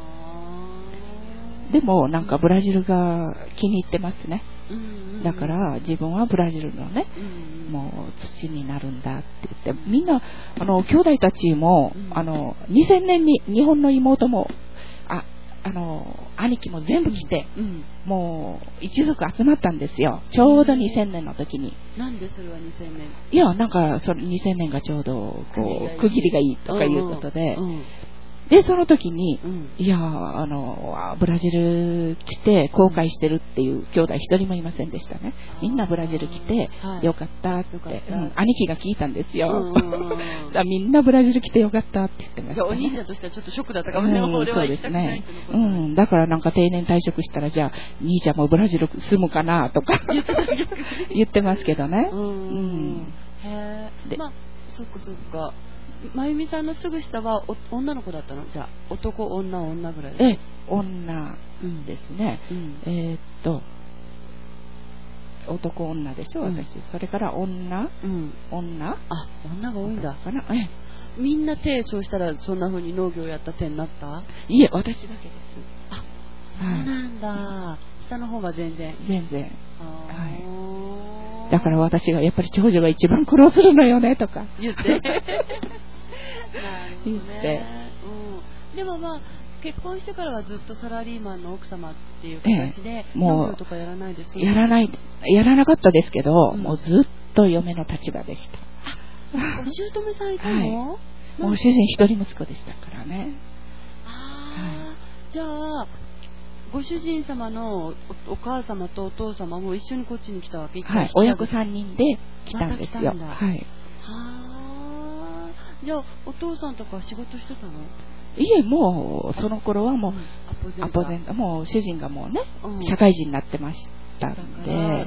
でもなんかブラジルが気に入ってますね、うんうんうん、だから自分はブラジルのね、うんうん、もう土になるんだって言ってみんなあの兄弟たちも、うん、あのにせんねんに日本の妹もああの兄貴も全部来て、うんうん、もう一族集まったんですよちょうどにせんねんの時に。 なんでそれはにせんねん？ いやなんかそれにせんねんがちょうどこう区切りがいいとかいうことで、うんうんでその時に、うん、いやあのブラジル来て後悔してるっていう兄弟一人もいませんでしたね。みんなブラジル来て、はい、よかったって、うん、兄貴が聞いたんですよ、うんうん、だみんなブラジル来てよかったって言ってました、ね、 お兄ちゃんとしてはちょっとショックだったかもね、うん、俺は行きたくないってこと、 うん、だからなんか定年退職したらじゃあ兄ちゃんもブラジル住むかなとか言ってますけどね。うん、うん、 へえまあそっかそっかまゆみさんのすぐ下はお女の子だったの？じゃあ男女女ぐらいですか？ ええ女ですね、うん、えー、っと男女でしょ、うん、私それから女、うん、女あ女が多いんだかな。ええみんな手そうしたらそんな風に農業やった手になった？ いえ私だけです。 あそうなんだ、はい、下の方は全然全然はいだから私がやっぱり長女が一番苦労するのよねとか言ってなるほどね、言って、うん、でもまあ結婚してからはずっとサラリーマンの奥様っていう形で、ええ、 もう農業とかやらないです、ね、 やらないやらなかったですけど、うん、もうずっと嫁の立場でした。 あ、お姑さんいたの？はい、 もう主人一人息子でしたからね。 ああ、はい、じゃあご主人様の お, お母様とお父様も一緒にこっちに来たわけ？ はい、親子さんにんで来たんですよ。 ま、はい。はあ。じゃあお父さんとか仕事してたの？ いえ、もうその頃はもう、うん、アポゼント、もう主人がもうね、うん、社会人になってましたんで、はい、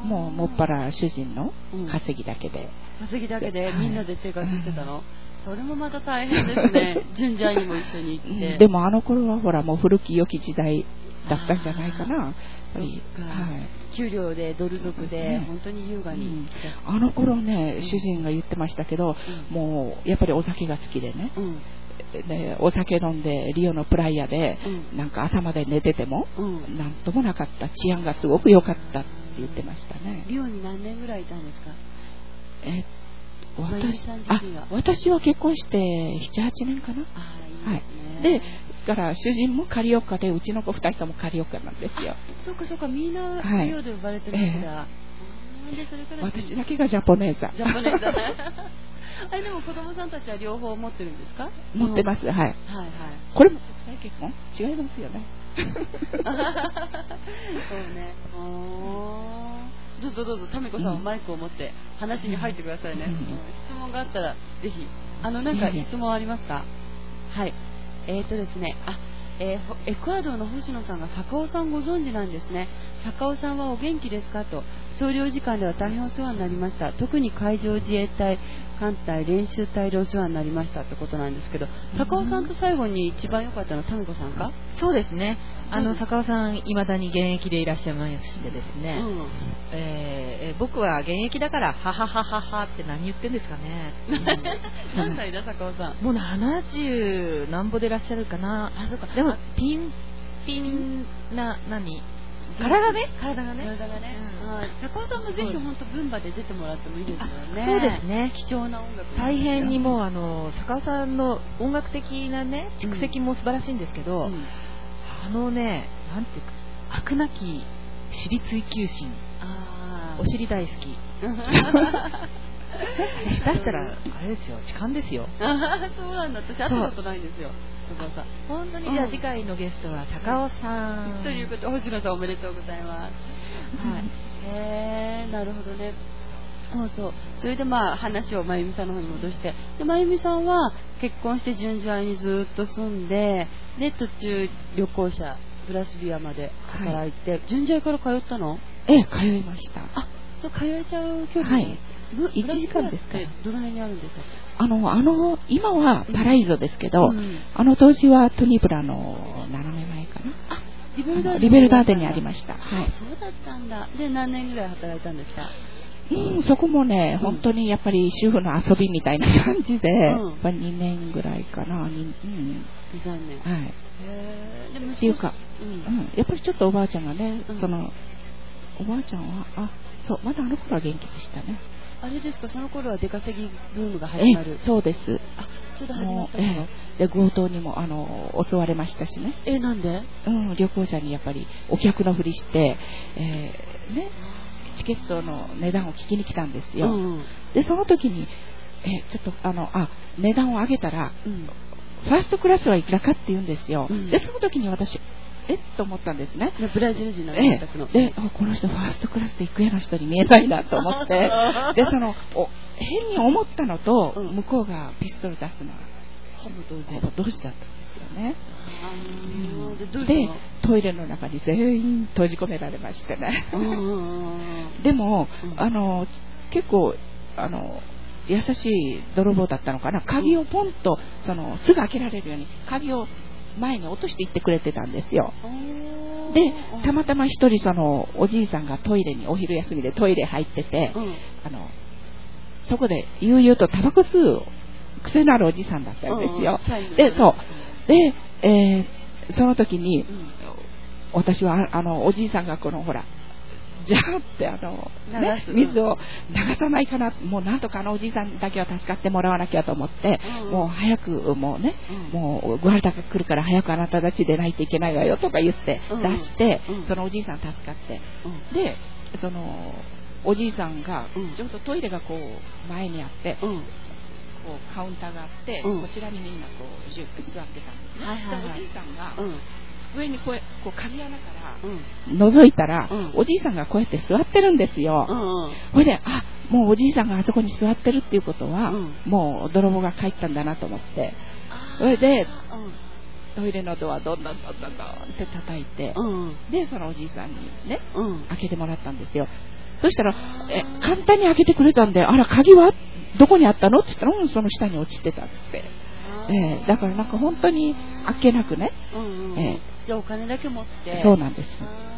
もうもっぱら主人の稼ぎだけで、 うん、稼ぎだけでみんなで生活してたの？はい、それもまた大変ですね。純ちゃんにも一緒に行って。 でもあの頃はほらもう古き良き時代だったんじゃないかな。やっぱり、 はい、給料でドル族で、ね、本当に優雅に、うん、 あの頃ね、主人が言ってましたけど、うん、もうやっぱりお酒が好きでね、うん、でお酒飲んでリオのプライヤで、うん、なんか朝まで寝てても、うん、なんともなかった、治安がすごく良かったって言ってましたね。 リオに何年ぐらいいたんですか？ えっ私, あ私は結婚してななはちねんかな。 あ、いいですね。 はい、でから主人もカリオカでうちの子ふたりともカリオカなんですよ。 そうかそうか、みんなリオで呼ばれてるんだ、はい、えー、でそれから私だけがジャポネーザ。 ジャポネーザあれでも子供さんたちは両方持ってるんですか？ 持ってます。はい、はいはい、これも国際結婚違いますよね。 そうね。どうぞどうぞ、タミコさんはマイクを持って話に入ってくださいね。うん、質問があったらぜひ。あのなんか質問ありますか？はい。えーとですね、あ、えー、エクアドルの星野さんが坂尾さんご存知なんですね。坂尾さんはお元気ですかと。総領事館では大変お世話になりました。特に海上自衛隊艦隊練習隊でお世話になりましたってことなんですけど、坂尾さんと最後に一番良かったのはタミコさんか？ そうですね。あの、うん、坂尾さん未だに現役でいらっしゃいましてですね、うん、えー、僕は現役だからはははははって何言ってんですかね。 何歳だ坂尾さん？ もうななじゅうなんぼでいらっしゃるかな。 あ、そうか。 でもピンピンな何体ね体がね体がね、うん、坂尾さんもぜひ本当群馬で出てもらってもいいですよね。 そうですね。 貴重な音楽大変にもうあの坂尾さんの音楽的なね蓄積も素晴らしいんですけど、うん、あのねなんていうか飽くなき私利追求心、あお尻大好き。下手したらあれですよ、痴漢ですよ。 そうなんだ。私会ったことないんですよ。 本当に。じゃあ次回のゲストは高尾さん、 うん、ということで星野さんおめでとうございます。はい。へえ、なるほどね。そうそう。それでまあ話をまゆみさんの方に戻して、でまゆみさんは結婚して純次にずっと住んで、で途中旅行者ブラスビアまで働いて、はい、純次から通ったの？ ええ、通いました。 あ、そう通えちゃう距離。 はい。いちじかんですか？ どの辺にあるんですか？ あの、あの、今はパライゾですけど、うん、あの当時はトニブラの斜め前かな。 あ、リベルダーテン。 リベルダーテンにありました。はい。 そうだったんだ。で、何年ぐらい働いたんですか？ うん、そこもね、本当にやっぱり主婦の遊びみたいな感じで、うん、やっぱにねんぐらいかな。に、うん。に、 さんねん。 はい。 へー。でもっていうか、うん、うん、やっぱりちょっとおばあちゃんがね、うん、その、おばあちゃんは、あ、そう、まだあの頃は元気でしたね。 あれですか、その頃は出稼ぎブームが始まる。 そうです。 あ、ちょっと始まったの？ ええ、で強盗にもあの襲われましたしね。 え、なんで？ うん、旅行者にやっぱりお客のふりして、えー、ね、チケットの値段を聞きに来たんですよ。うんうん、でその時に、えちょっとあのあ値段を上げたら、うん、ファーストクラスはいくらかって言うんですよ。うん、でその時に私えっと思ったんですね。 ブラジル人のええ、でこの人ファーストクラスで行くような人に見えないなと思ってでそのお変に思ったのと、うん、向こうがピストル出すのはほぼ同時だったんですよね。うん、でトイレの中に全員閉じ込められましてね。でも、うん、あの結構あの優しい泥棒だったのかな。鍵をポンとそのすぐ開けられるように鍵を前に落としていってくれてたんですよ。でたまたま一人そのおじいさんがトイレにお昼休みでトイレ入ってて、うん、あのそこで悠々とタバコ吸う癖のあるおじさんだったんですよ。うん、でそうで、えー、その時に、うん、私はあのおじいさんがこのほらじゃあってあの、ね、水を流さないかな、もうなんとかあのおじいさんだけは助かってもらわなきゃと思って、うん、もう早くもうね、うん、もうごはるたが来るから早くあなたたちでないといけないわよとか言って出して、うん、そのおじいさん助かって、うん、でそのおじいさんがちょうどトイレがこう前にあって、うん、こうカウンターがあって、うん、こちらにみんなこう座ってたんですね、はいはいはい、でおじいさんが、うん上にこう、こう鍵穴から覗いたら、うん、おじいさんがこうやって座ってるんですよ。うんうん、それで、あ、もうおじいさんがあそこに座ってるっていうことは、うん、もう泥棒が帰ったんだなと思って、それで、うん、トイレのドアどんどんどんどんどんって叩いて、うん、で、そのおじいさんにね、うん、開けてもらったんですよ。そしたら、え、簡単に開けてくれたんで、あら、鍵はどこにあったのって言ったら、うん、その下に落ちてたって。えー、だからなんか本当に開けなくね、うんうんえー、じゃあお金だけ持ってそうなんです。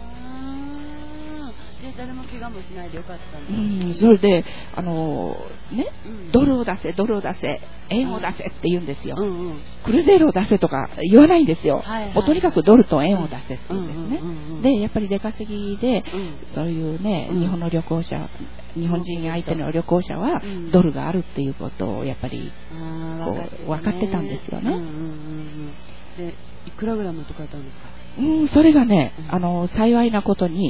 で誰も怪我もしないでよかったんだ、 うん、それであのー、ね、うん、ドルを出せドルを出せ円を出せって言うんですよ、うんうん、クルゼールを出せとか言わないんですよ、はいはい、もうとにかくドルと円を出せって言うんですね、うんうんうんうん、でやっぱり出稼ぎで、うん、そういうね、うん、日本の旅行者日本人相手の旅行者はドルがあるっていうことをやっぱりこう分かってたんですよね、うんうんうん、 でいくらぐらい持って帰ったんですか？ うん、それがね、うん、あの幸いなことに、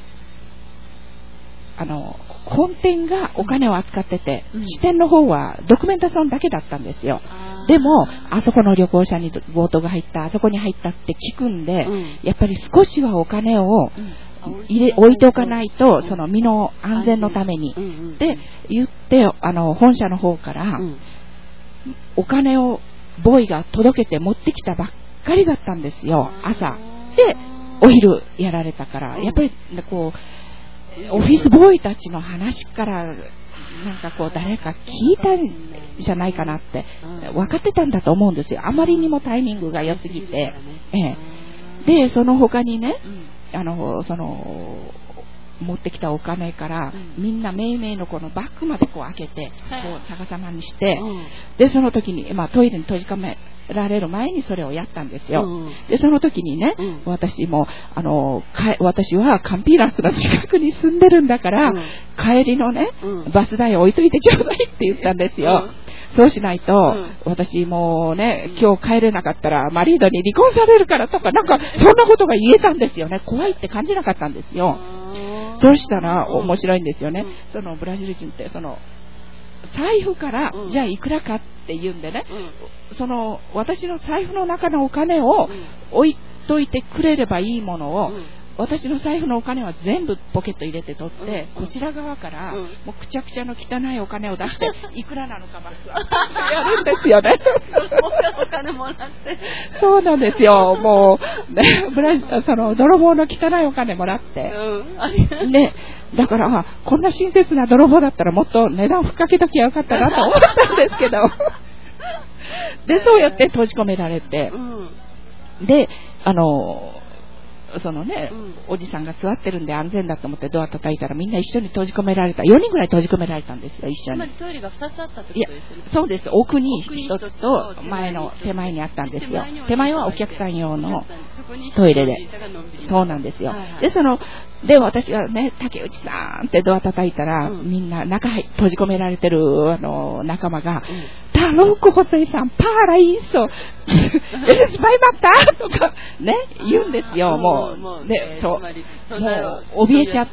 うん、あの本店がお金を扱ってて、うん、支店の方はドキュメンタションだけだったんですよ。でもあそこの旅行者に強盗が入ったあそこに入ったって聞くんで、うん、やっぱり少しはお金を入れ置いておかないと、その身の安全のために、うんうん、って言ってあの本社の方から、うん、お金をボーイが届けて持ってきたばっかりだったんですよ。朝でお昼やられたから、やっぱりこうオフィスボーイたちの話からなんかこう誰か聞いたんじゃないかなって分かってたんだと思うんですよ。あまりにもタイミングが良すぎて、ええ、でその他にね、あのその持ってきたお金から、うん、みんなめいめいのこのバッグまでこう開けて、はい、こう逆さまにして、うん、でその時に、まあ、トイレに閉じ込められる前にそれをやったんですよ、うん、でその時にね、うん、私もあのか私はカンピーラスの近くに住んでるんだから、うん、帰りのね、うん、バス代置いといてちょうだいって言ったんですよ、うん、そうしないと、うん、私もうね今日帰れなかったらマリードに離婚されるからとかなんかそんなことが言えたんですよね。怖いって感じなかったんですよ。そうしたら面白いんですよね、うん、そのブラジル人ってその財布から、うん、じゃあいくらかって言うんでね、うん、その私の財布の中のお金を置いといてくれればいいものを、うん、私の財布のお金は全部ポケット入れて取って、うん、こちら側から、うん、もうくちゃくちゃの汚いお金を出していくらなのかまずはやるんですよねお金もらってそうなんですよ。もう、ね、ブラその泥棒の汚いお金もらって、うん、ね、だからあこんな親切な泥棒だったらもっと値段ふっかけときゃよかったなと思ったんですけどでそうやって閉じ込められて、うん、であのそのね、うん、おじさんが座ってるんで安全だと思ってドア叩いたらみんな一緒に閉じ込められた。よにんぐらい閉じ込められたんですよ、一緒に。 つまりトイレがふたつあったってことですよね。 いや、そうです。奥にひとつと前の手前にあったんですよ。手前はお客さん用のトイレで。そうなんですよ。はいはい、で、その、で、私がね、竹内さんってドア叩いたら、うん、みんな中に閉じ込められてるあの仲間が、タロコホセイさん、パーライーソ、エレスパイバッターとかね、言うんですよ、もう。もうで、そう、もう怯えちゃって、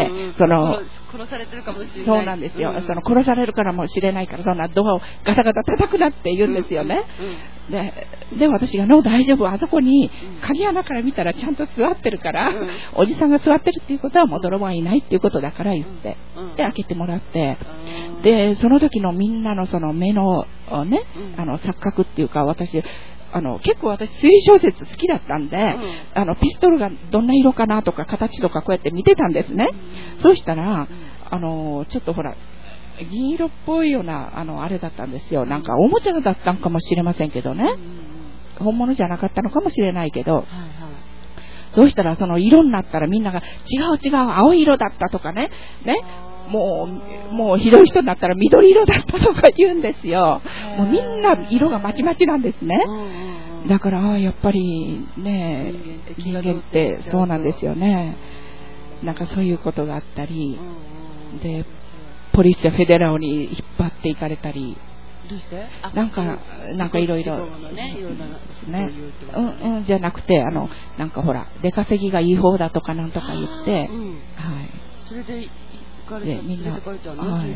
うんうん、その、 殺されてるかもしれない。 そうなんですよ。うん、その殺されるからもしれないから、そんなドアをガタガタ叩くなって言うんですよね。うんうんうんで, で私が「の大丈夫あそこに鍵穴から見たらちゃんと座ってるから、うん、おじさんが座ってるっていうことはもう泥棒はいないっていうことだから」言って、うん、で開けてもらって、うん、でその時のみんなのその目のね、うん、あの錯覚っていうか私あの結構私推理小説好きだったんで、うん、あのピストルがどんな色かなとか形とかこうやって見てたんですね、うん、そうしたら、うん、あのちょっとほら銀色っぽいようなあのあれだったんですよ。なんかおもちゃだったのかもしれませんけどね、うん、本物じゃなかったのかもしれないけど、はいはい、そうしたらその色になったらみんなが違う違う青い色だったとかねねもうもうひどい人になったら緑色だったとか言うんですよ。もうみんな色がまちまちなんですね。だからやっぱりね人間ってそうなんですよね。 なんかそういうことがあったり、でポリスやフェデラオに引っ張っていかれたり、 どうしてなんかなんかいろいろね、うんうんじゃなくて、あのなんかほら出稼ぎが違法だとかなんとか言って、うん、はい。 それででみんな、はい、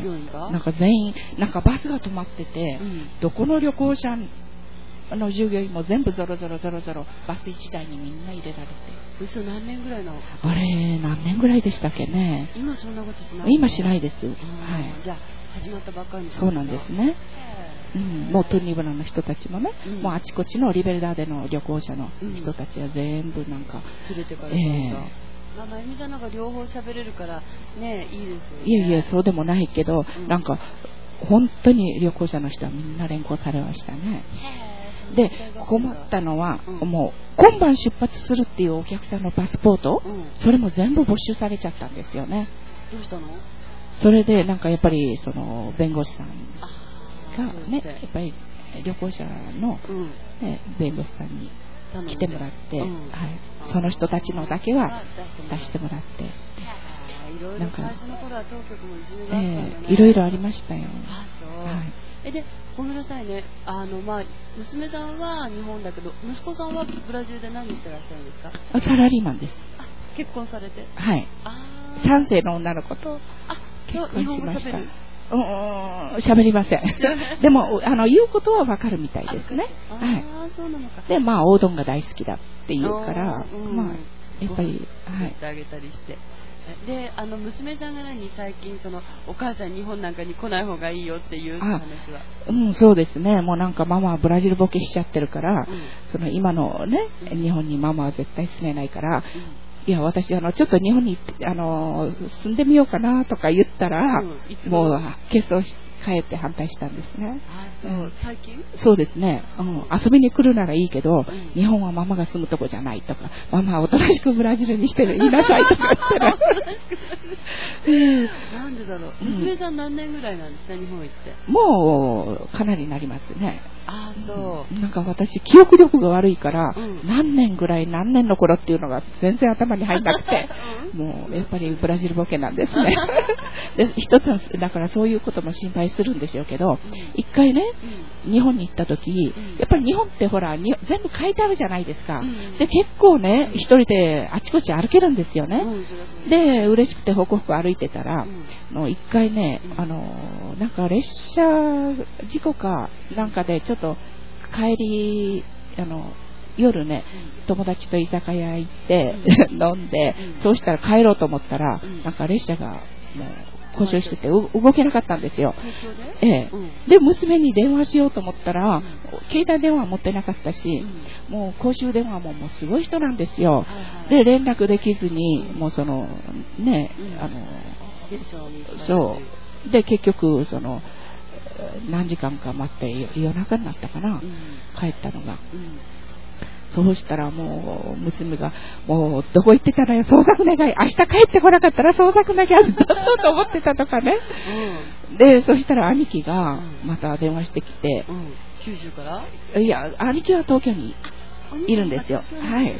なんか全員なんかバスが止まってて、うん、どこの旅行者の従業員も全部ゾロゾロゾロゾロバス一台にみんな入れられて。 嘘何年ぐらいの？ あれ何年ぐらいでしたっけね。 今そんなことしない？ 今しないです。はい。 じゃあ始まったばっかり。 そうなんですね。うん、もうトニーブラの人たちもね、うん、もうあちこちのリベルダーでの旅行者の人たちは全部なんか、 うん、連れてかれたんだ。えーまあ、まゆみさんなんか両方喋れるからね、いいですよね。 いやいやそうでもないけど、うん、なんか本当に旅行者の人はみんな連行されましたね。で困ったのは、うん、もう今晩出発するっていうお客さんのパスポート、うん、それも全部没収されちゃったんですよね。 どうしたの？ それでなんかやっぱりその弁護士さんがね、やっぱり旅行者の、ね、弁護士さんに来てもらって、うん、はい、その人たちのだけは出してもらって、 なんか最初の頃は当局もいじめがあったんだね。 えー、いろいろありましたよ。 あ、そう。はい、えでごめんなさいね。あのまあ娘さんは日本だけど息子さんはブラジルで何してらっしゃるんですか？ あ、サラリーマンです。 あ、結婚されて。 はい。あ、さん世の女の子と結婚しました。うん、喋りません。でもあの言うことはわかるみたいですね。 あ、はい、そうなのか。 でまあおうどんが大好きだっていうから、うん、まあやっぱりはい。あげたりして。で、あの娘さんが何最近そのお母さん日本なんかに来ない方がいいよっていう話は。 うん、そうですね。もうなんかママはブラジルボケしちゃってるから、うん、その今のね、うん、日本にママは絶対住めないから。うん、いや私あのちょっと日本にあの住んでみようかなとか言ったら、うん、もう決闘し帰って反対したんですね。 あ、そう、うん、最近？ そうですね、うん、遊びに来るならいいけど、うん、日本はママが住むとこじゃないとか、ママはおとなしくブラジルにしていなさいとか言ったらなんでだろう、娘さん何年ぐらいなんですか、日本行って？ もうかなりになりますね。 あ、そう、 うん、なんか私記憶力が悪いから、うん、何年ぐらい何年の頃っていうのが全然頭に入んなくてもうやっぱりブラジルボケなんですねで一つだからそういうことも心配するんでしょうけど、うん、一回ね、うん、日本に行った時、うん、やっぱり日本ってほらに全部書いてあるじゃないですか、うん、で結構ね、うん、一人であちこち歩けるんですよね、うん、で嬉しくてホクホク歩いてたら、うん、の一回ね、うん、あのなんか列車事故かなんかでちょっと帰りあの夜ね、うん、友達と居酒屋行って、うん、飲んで、うん、そうしたら帰ろうと思ったら、うん、なんか列車がもう故障してて動けなかったんですよ。ええ、うん、で娘に電話しようと思ったら、うん、携帯電話持ってなかったし、うん、もう公衆電話ももうすごい人なんですよ、はいはい、で連絡できずに、うん、もうそのね、うん、あのそうで結局その何時間か待って夜中になったかな、うん、帰ったのが、うん、そうしたらもう娘がもうどこ行ってたらよ捜索願い明日帰ってこなかったら捜索願いあるぞと思ってたとかね、うん、でそしたら兄貴がまた電話してきて、 うん、九州からいや兄貴は東京にいるんですよ。はい、はいはい、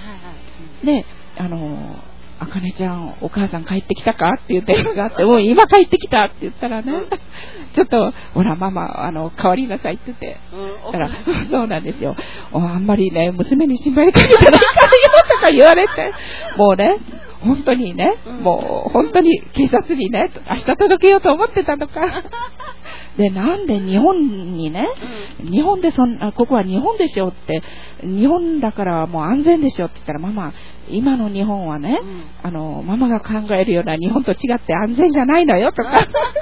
であのあかねちゃんお母さん帰ってきたかっていう電話があってもう今帰ってきたって言ったらね、うん、ちょっとほらママあの代わりなさいって言って、うん、だからそうなんですよ、あんまりね娘に心配かけたらいかんよとか言われてもうね本当にね、うん、もう本当に警察にね明日届けようと思ってたとかでなんで日本にね、うん、日本でそんここは日本でしょって日本だからもう安全でしょって言ったらママ今の日本はね、うん、あのママが考えるような日本と違って安全じゃないのよとか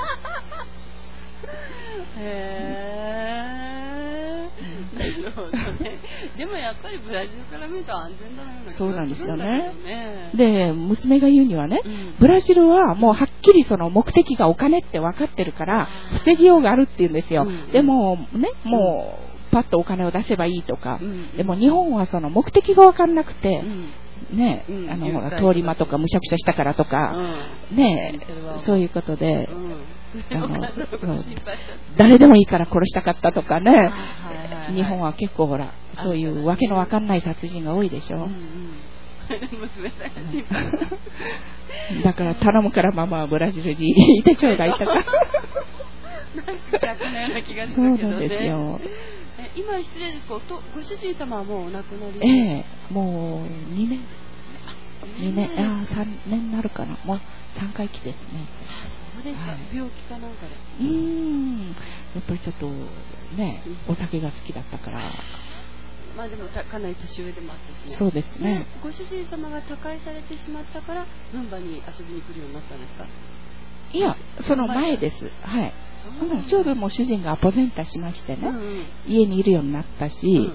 へーなるほどね。でもやっぱりブラジルから見ると安全だよね。 そうなんですよね。で娘が言うにはね、うん、ブラジルはもうはっきりその目的がお金って分かってるから防ぎようがあるって言うんですよ、うん、でもねもうパッとお金を出せばいいとか、うん、でも日本はその目的が分かんなくて、うんね、うん、あのほら通り魔とかむしゃくしゃしたからとか、うん、ねそういうことで、うん、あの誰でもいいから殺したかったとかね、はいはいはい、日本は結構ほらそういうわけのわかんない殺人が多いでしょ、うんうん、 娘さんが心配。 だから頼むからママはブラジルにいてちょうだいとか。 なんか逆のような気がするけどね。 そうなんですよ。 え今失礼ですか、ご主人様はもうお亡くなりで。 ええ、もうにねん。にねん、ああ、さんねんになるかな。もうさんかい来ですね。 そうですか、はい、病気かなんかで。 うーん。やっぱりちょっとね、お酒が好きだったから。 まあでもかなり年上でもあったしね。 そうですね。 ご主人様が他界されてしまったから、ルンバに遊びに来るようになったんですか？ いや、その前です。はい。うん、ちょうどもう主人がアポゼンタしましてね、うんうん、家にいるようになったし、うんうん、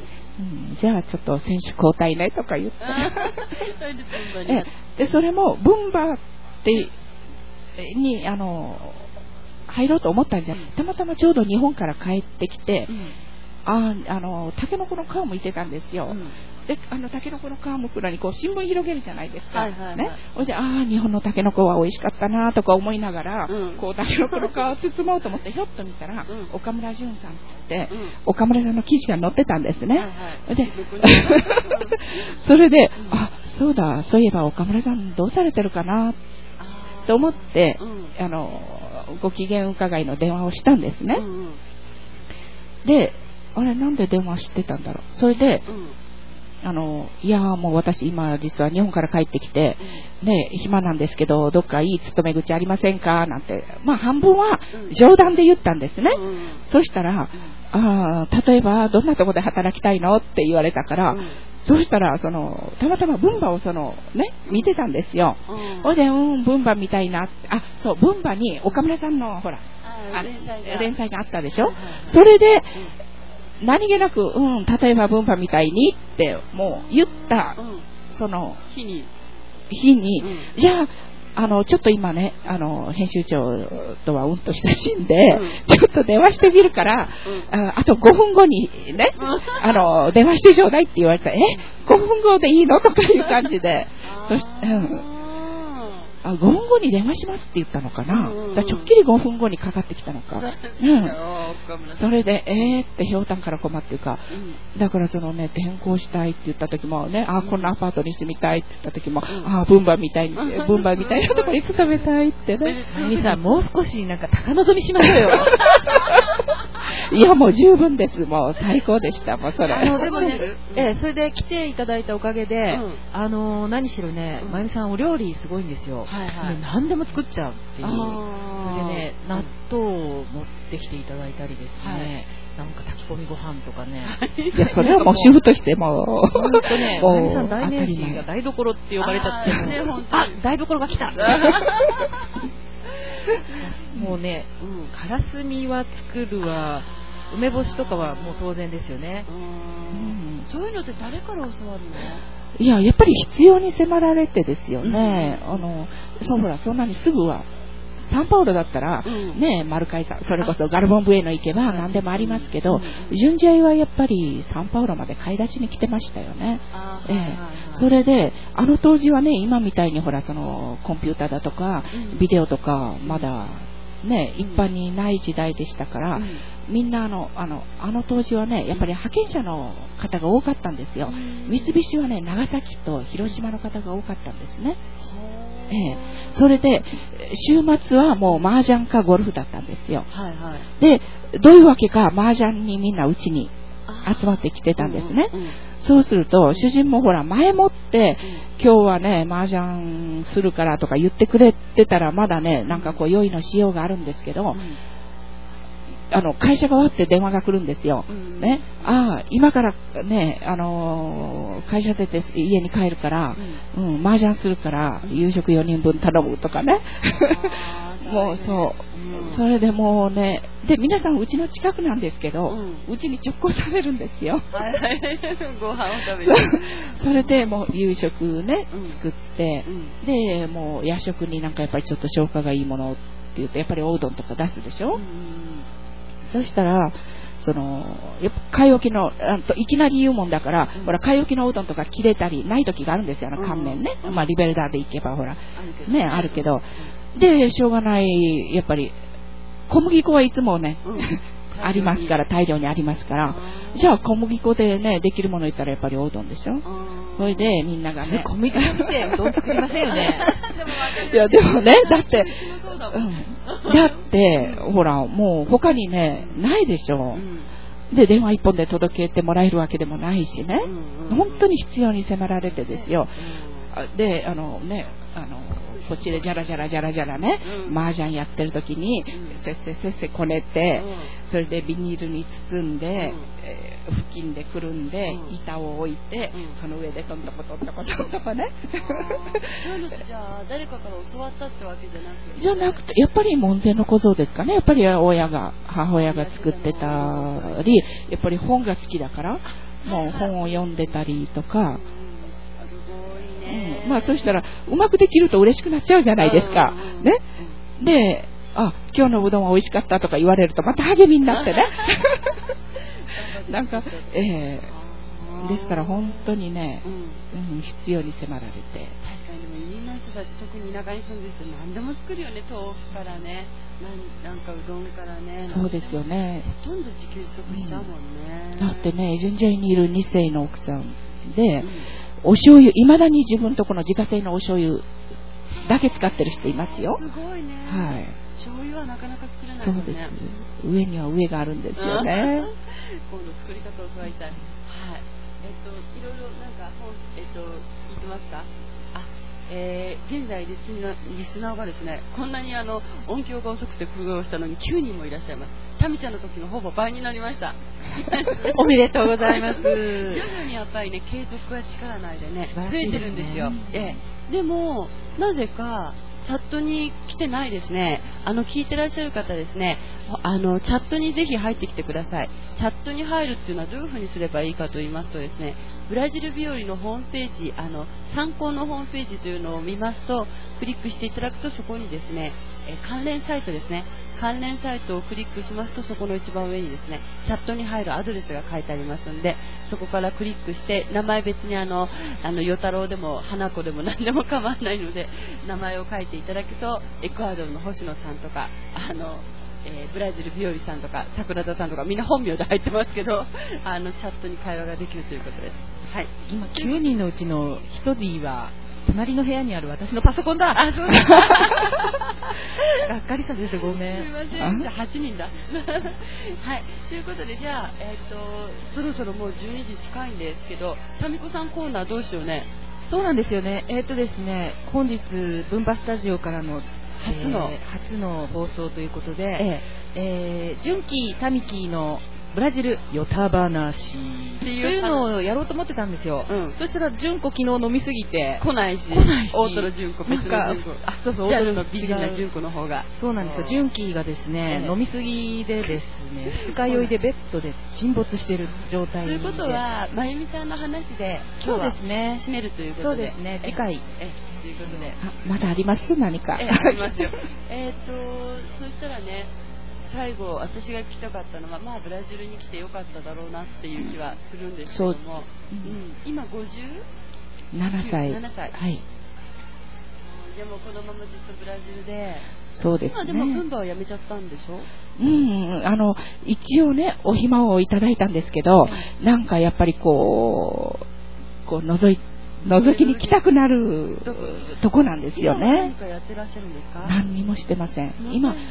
じゃあちょっと選手交代ねとか言ってえでそれもブンバってにあの入ろうと思ったんじゃ、うん、たまたまちょうど日本から帰ってきて、うん、ああのタケノコの皮むいてたんですよ、うん、であのタケノコの皮むくのにこう新聞広げるじゃないですか、はいはいはい、ね、それでああ日本のタケノコは美味しかったなとか思いながら、うん、こうタケノコの皮を包もうと思ってひょっと見たら、うん、岡村淳さんって言って、うん、岡村さんの記事が載ってたんですね、はいはい、でそれで、うん、あそうだそういえば岡村さんどうされてるかなと思って、うん、あのご機嫌伺いの電話をしたんですね、うんうん、であれなんで電話してたんだろう、それで、うんあのいやもう私今実は日本から帰ってきて、うん、ね暇なんですけどどっかいい勤め口ありませんかなんてまあ半分は冗談で言ったんですね、うん、そしたら、うん、あ例えばどんなとこで働きたいのって言われたから、うん、そうしたらそのたまたまブンバをそのね見てたんですよ、ほ、うん、でうんブンバみたいなあそうブンバに岡村さんのほらあ連載が連載があったでしょ、はいはいはい、それで、うん何気なく、うん、例えば分派みたいにってもう言った、うん、その日に、 日にうん、じゃあ、あの、ちょっと今ね、あの、編集長とはうんと親しんで、うん、ちょっと電話してみるから、うん、あ, あとごふんごにね、うん、あの、電話してちょうだいって言われたら、え、ごふんごでいいのとかいう感じで、そして、うんあごふんごに電話しますって言ったのかな、うんうん、だちょっきりごふんごにかかってきたのか、うん、それでえーってひょうたんから困っていうか、うん、だからそのね転校したいって言った時もね、あこんなアパートに住みたいって言った時も、うん、あブンバみたいにブンバみたいなとこに勤めたいってねまゆみさんもう少しなんか高望みしましょうよいやもう十分です、もう最高でした、もうそれあのでもね、えそれで来ていただいたおかげで、うん、あの何しろね、まゆみさんお料理すごいんですよ、はいはい、何でも作っちゃうっていう。それでね納豆を持ってきていただいたりですね、はい、なんか炊き込みご飯とかねいやそれはもう主婦としても本当ねまゆみさん代名詞が台所って呼ばれちゃっても、ね、あ台所が来たもうね、うん、からすみは作るわ梅干しとかはもう当然ですよね、うんうん、そういうのって誰から教わるの？ いややっぱり必要に迫られてですよね、うん、あのそうほらそんなにすぐはサンパウロだったら、うん、ねマルカイさんそれこそガルボンブエノ行けば何でもありますけど、うん、順次はやっぱりサンパウロまで買い出しに来てましたよね、ええはいはいはい、それであの当時はね今みたいにほらそのコンピューターだとか、うん、ビデオとかまだね、一般にない時代でしたから、うん、みんなあのあのあの当時はねやっぱり派遣者の方が多かったんですよ、うん、三菱はね長崎と広島の方が多かったんですね、ええ、それで週末はもう麻雀かゴルフだったんですよ、はいはい、でどういうわけか麻雀にみんなうちに集まってきてたんですね、うんうんうん、そうすると主人もほら前もって、うん、今日はね麻雀するからとか言ってくれてたらまだねなんかこう用意のしようがあるんですけど、うん、あの会社が終わって電話が来るんですよ、うん、ね、ああ今からねあのー、会社出て家に帰るから、うんうん、麻雀するから夕食よにんぶん頼むとかねもうそう、うん、それでもうねで皆さんうちの近くなんですけどうち、ん、に直行されるんですよはいはいご飯を食べるそれでもう夕食ね、うん、作って、うん、でもう夜食になんかやっぱりちょっと消化がいいものって言うとやっぱりおうどんとか出すでしょ、うん、そしたらそのやっぱ買い置きのあといきなり言うもんだから、うん、ほら買い置きのおうどんとか切れたりない時があるんですよあの乾麺ね、うん、まあリベルダーで行けばほらねあるけどでしょうがないやっぱり小麦粉はいつもね、うん、ありますから大量にありますからじゃあ小麦粉でねできるもの言ったらやっぱりおうどんでしょそれでみんながね、 コミュニティってうどん作りませんよね。 いやでもね、だって、うん、だってほらもう他にねないでしょ。うん、で電話一本で届けてもらえるわけでもないしね、うん、本当に必要に迫られてですよ。であのねあのこっちでジャラジャラジャラジャラね、うん、麻雀やってる時に、うん、せっせっせっせこねて、うん、それでビニールに包んで、うんえー、布巾でくるんで、うん、板を置いて、うん、その上でトントコトントコトントコね。 そういうのってじゃあ誰かから教わったってわけじゃなくて、 じゃなくてやっぱり門前の小僧ですかね。やっぱり親が母親が作ってたり、やっぱり本が好きだからもう本を読んでたりとか。うん、まあそしたらうまくできると嬉しくなっちゃうじゃないですか、ね、で、あ、今日のうどんは美味しかったとか言われるとまた励みになってねなんか、えー、ですから本当にね、うんうん、必要に迫られて、 確かにでも移民の人たち特に田舎に住んでる人何でも作るよね。豆腐からね、なんかうどんからね。 そうですよね。 ほとんど自給自足しちゃうもんね、 うん、だってねジュンジャイにいるに世の奥さんで、うんお醤油、いまだに自分とこの自家製のお醤油だけ使ってる人いますよ。 すごいね。 はい。 醤油はなかなか作れないもんね。 そうです。上には上があるんですよね。 今度作り方を教わりたい。はい。えっといろいろなんか本えっと聞いてますか？あ、えー、現在リスナーリスナーがですねこんなにあの音響が遅くて苦労したのにきゅうにんもいらっしゃいます。タミちゃんの時のほぼ倍になりました。 おめでとうございます。徐 々にやっぱりね継続は力ないでね増えてるんですよ。ええ、でもなぜかチャットに来てないですね。あの聞いてらっしゃる方ですね、あのチャットにぜひ入ってきてください。チャットに入るっていうのはどういうふうにすればいいかと言いますとですね、ブラジル日和のホームページ、あの参考のホームページというのを見ますとクリックしていただくとそこにですねえ関連サイトですね関連サイトをクリックしますとそこの一番上にですねチャットに入るアドレスが書いてありますのでそこからクリックして名前別にあのあの与太郎でも花子でも何でも構わないので名前を書いていただくとエクアドルの星野さんとかあの、えー、ブラジル日和さんとか桜田さんとかみんな本名で入ってますけどあのチャットに会話ができるということです。はい、 今きゅうにんのうちのひとりは隣の部屋にある私のパソコンだ。 あ、そうですか。 がっかりさせてごめん。 すみません。じゃあはちにんだ。はい。ということでじゃあえっ、ー、とそろそろもうじゅうにじ近いんですけど、タミコさんコーナーどうしようね。 そうなんですよね。えっ、ー、とですね、本日文化スタジオからの初の、 えー、初の放送ということで、 ええー、純喜タミキのブラジルヨタ話っていうのをやろうと思ってたんですよ、うん、そしたら純子昨日飲みすぎて来ないし来ないし大トロ純子別の純子あそうそう大トロの美人な純子の方がそうなんですよ。純喜がですね、ええ、飲みすぎでですね二日酔いでベッドで沈没している状態でということはまゆみさんの話で今日は締めるということでそうですね次回えということであまだあります何かえありますよえっとそしたらね最後私が聞きたかったのはまあブラジルに来てよかっただろうなっていう気はするんですけども、うん、今ごじゅうななさいななさいはいでもこのままずっとブラジルでそうですね今でも分母はやめちゃったんでしょうんあの一応ねお暇をいただいたんですけど、うん、なんかやっぱりこうこう覗いて覗きに来たくなるとこなんですよね。 何かやってらっしゃるんですか？ 何にもしてません。今、うん、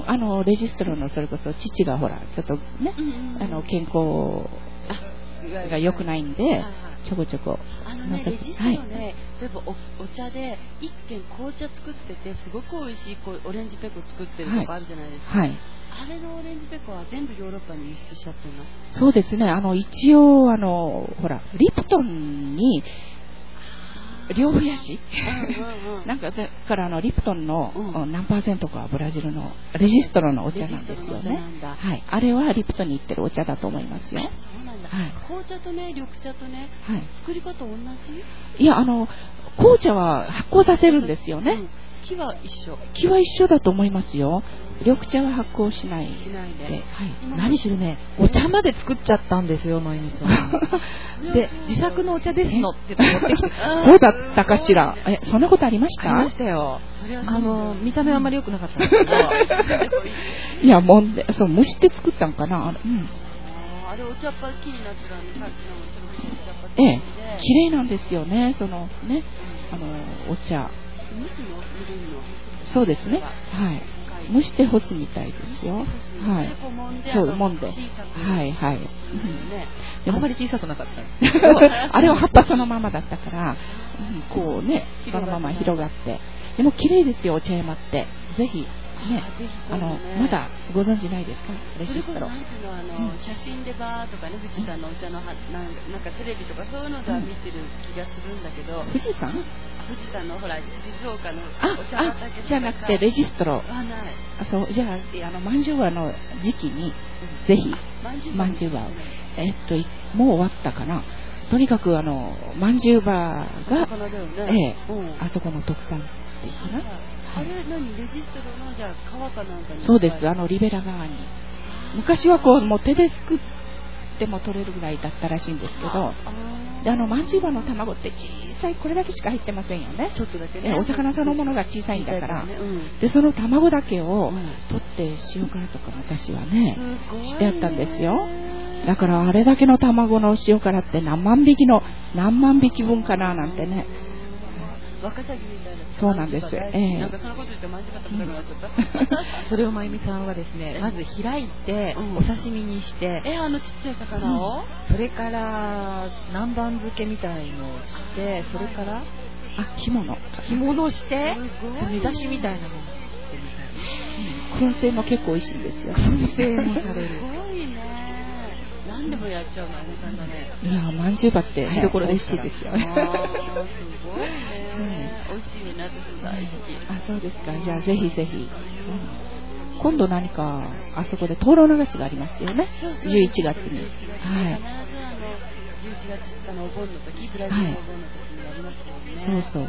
あのレジストロのそれこそ父がほらちょっとね、うんうん、あの健康が良くないんで、はいはい、ちょこちょこ。 あのねレジストロね、そういえば お, お茶で一軒紅茶作っててすごく美味しいこうオレンジペコ作ってるとこあるじゃないですか。 はいはいあれのオレンジペコは全部ヨーロッパに輸出しちゃってるの？ そうですね。あの一応あのほらリプトンに両増やしなんかだからあのリプトンの何パーセントかはブラジルのレジストロのお茶なんですよね。はい、あれはリプトンに行ってるお茶だと思いますよ。 そうなんだ。はい、紅茶とね緑茶とね、はい、作り方同じ？ いやあの紅茶は発酵させるんですよね。うん木は一緒。 木は一緒だと思いますよ。緑茶は発酵しないで。 しないで。 はい。 何しろね、お茶まで作っちゃったんですよ、まゆみさん。で、自作のお茶ですのって持ってきて。 そうだったかしら。え、そんなことありました？ ありましたよ。あの見た目はあんまり良くなかったんですけど。 いやもんで、そう蒸して作ったんかな。うん。 あれお茶っ葉木になってるあのさっきの白節お茶っ葉ええ、綺麗なんですよね。そのね、あのお茶。 蒸すの？入れるの？ そうですね。はい。蒸して干すみたいですよ。はい。そう、揉んで。はいはい。 あんまり小さくなかったんですけど、あれは葉っぱそのままだったから、こうね、そのまま広がって。でも綺麗ですよ、お茶山って。ぜひ。ね、あのまだご存知ないですか？レジストロ。 なんていうのあの、うん、写真でバーとかね、富士山のお茶のはなんなんかテレビとかそういうのでは見てる気がするんだけど。 富士山？ 富士山のほら静岡のお茶畑とか。 じゃなくてレジストロ。 あない。 あそうじゃああのまんじゅう葉の時期に、うん、ぜひまんじゅう葉をえっともう終わったかな。とにかくあのまんじゅう葉が、ええ、うん、あそこの特産っていうかな。 あれ何レジストロのじゃあ川かなんかに？ そうです。あのリベラ川に。昔はこうもう手ですくっても取れるぐらいだったらしいんですけど、であのまんじゅう葉の卵って小さいこれだけしか入ってませんよね。 ちょっとだけね。 お魚そのものが小さいんだから、 ねうん、 でその卵だけを取って塩辛とか昔はねしてあったんですよ。だからあれだけの卵の塩辛って何万匹の何万匹分かななんてね。 ワカサギみたいな。 そうなんです。ええ。 なんかそのこと言ってまんじゅうが食べたくなっちゃった。 それをまゆみさんはですね、まず開いて、うん、お刺身にして、 えあのちっちゃい魚を、うん、 それから南蛮漬けみたいのをして、それからあ干物干物して目刺しみたいなものしてみたいな。 燻製も結構美味しいんですよ。 燻製もされる。 すごいね。何でもやっちゃうのあれさんだね。 いやまんじゅう葉って台所美味しいですよね。 あすごいね。美味しいよね、私大好き。 あ、そうですか。じゃあぜひぜひ。うん、今度何かあそこで灯籠流しがありますよね。じゅういちがつに。はい。 必ずあのじゅういちがつあのお盆の時、ブラジルのお盆の時にやりますよね。 そうそう。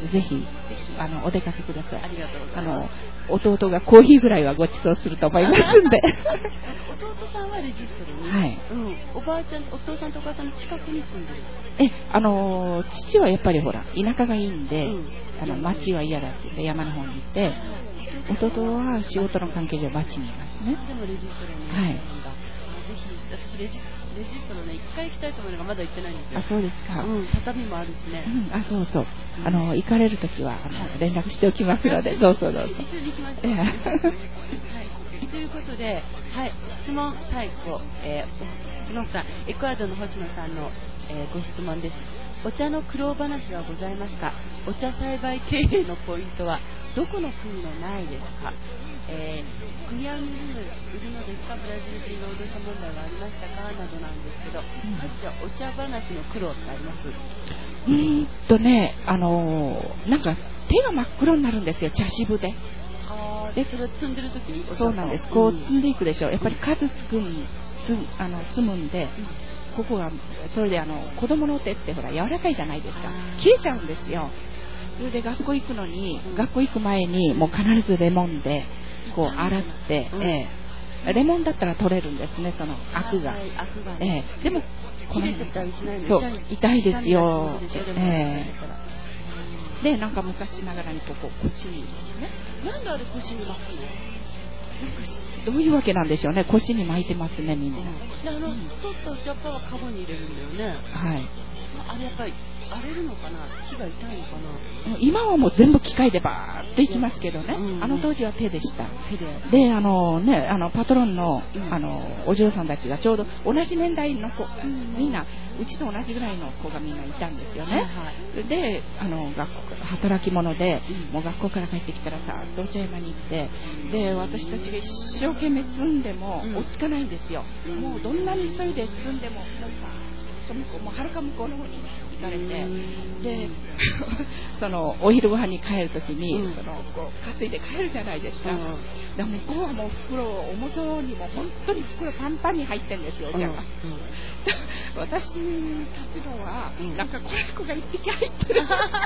ぜひあのお出かけください。 ありがとうございます。 あの弟がコーヒーぐらいはご馳走すると思いますんで。 弟さんはレジストロに。 はい。 うん。おばあちゃん、お父さんとお母さんの近くに住んでる。 え、あの父はやっぱりほら田舎がいいんで、うん、あの町は嫌だって言って山の方に行って、弟は仕事の関係で町にいますね。 でもレジストロに。 はい。 ぜひ私レジレジストロね一回行きたいと思うのがまだ行ってないんですよ。 あ、そうですか。 うん。畳もあるしね。 うん。あ、そうそう。あの行かれるときはあの連絡しておきますので、どうぞどうぞ。 一緒に行きましょう。はい。ということで、はい、質問最後、えー、質問さん、エクアドルの星野さんの、えー、ご質問です。お茶の苦労話はございますか？お茶栽培経営のポイントはどこの国のないですか？えー、国は売るのですか？ブラジル人労働者問題はありましたか？などなんですけど、うん、まずじゃあお茶話の苦労ってあります？ うーんとね、あのー、なんか手が真っ黒になるんですよ、茶渋で。 でそれを摘んでる時にそうなんです。こう摘んでいくでしょ。やっぱり数つくんつあの摘むんで、うん、ここがそれであの子供の手ってほら柔らかいじゃないですか。切れちゃうんですよ。それで学校行くのに、うん、学校行く前にもう必ずレモンでこう洗って、うん、ええ、レモンだったら取れるんですね、そのアクが。 アクがね、ええ、でも切れてたりしないの？ そう痛いですよ。ええ。でなんか昔ながらにここ腰にね。 なんであれ腰に巻くの？ どういうわけなんでしょうね。腰に巻いてますねみんな。うん、 であの、うん、取ったお茶っ葉はカゴに入れるんだよね。 はい。 あれやっぱり荒れるのかな？木が痛いのかな？ 今はもう全部機械でバーっていきますけどね、うんうん、あの当時は手でした。 手で。 であのねあのパトロンの、うん、あのお嬢さんたちがちょうど同じ年代の子、うん、みんなうちと同じぐらいの子がみんないたんですよね。はいはい、であの学校働き者で、うん、もう学校から帰ってきたらさっとお茶山に行ってで私たちが一生懸命摘んでも、うん、追いつかないんですよ。もうどんなに急いで摘んでももうさその子もはるか向こうの方に行かれてでそのお昼ご飯に帰るときに、うん、そのこう担いで帰るじゃないですか、うん、で向こうはもう袋を重そうにも本当に袋パンパンに入ってるんですよ、お茶が、うん、私たちのは、うん、なんかこれ子が一匹入ってる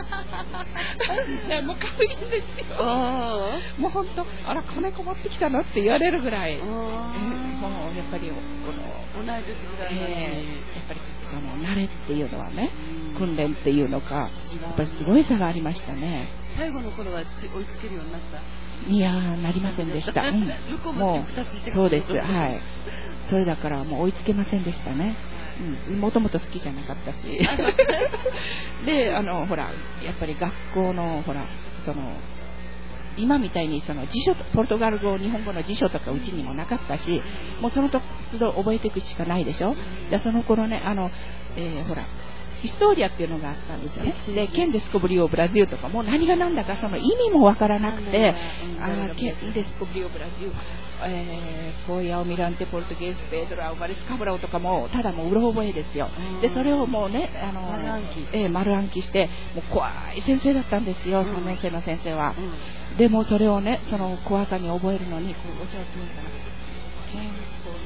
もう軽いんですよもう本当あら子猫持ってきたのって言われるぐらい、えー、もうやっぱりこの同い年ぐらいの、 えー、やっぱりその慣れっていうのはね、訓練っていうのかやっぱりすごい差がありましたね。 最後の頃は追いつけるようになった？ いやーなりませんでした、うん、 向こうもそうです、はい、 それだからもう追いつけませんでしたね。もともと好きじゃなかったしで、あのほらやっぱり学校のほらその今みたいにその辞書、ポルトガル語、日本語の辞書とかうちにもなかったし、もうその都度覚えていくしかないでしょ。でその頃ね、あの、えー、ほらヒストリアっていうのがあったんですよね。で、ケンデスコブリオブラジルとかも何が何だかその意味もわからなくて、あケンデスコブリオブラジル、えー、フォーヤオミランテポルトゲースペドラオマレスカブラオとかもただもううろ覚えですよ。でそれをもうね、あの丸暗記、えー、丸暗記してもう怖い先生だったんですよ、さんねん生の先生は。うん、でもそれをね、その怖さに覚えるのにこうお茶を摘むからケン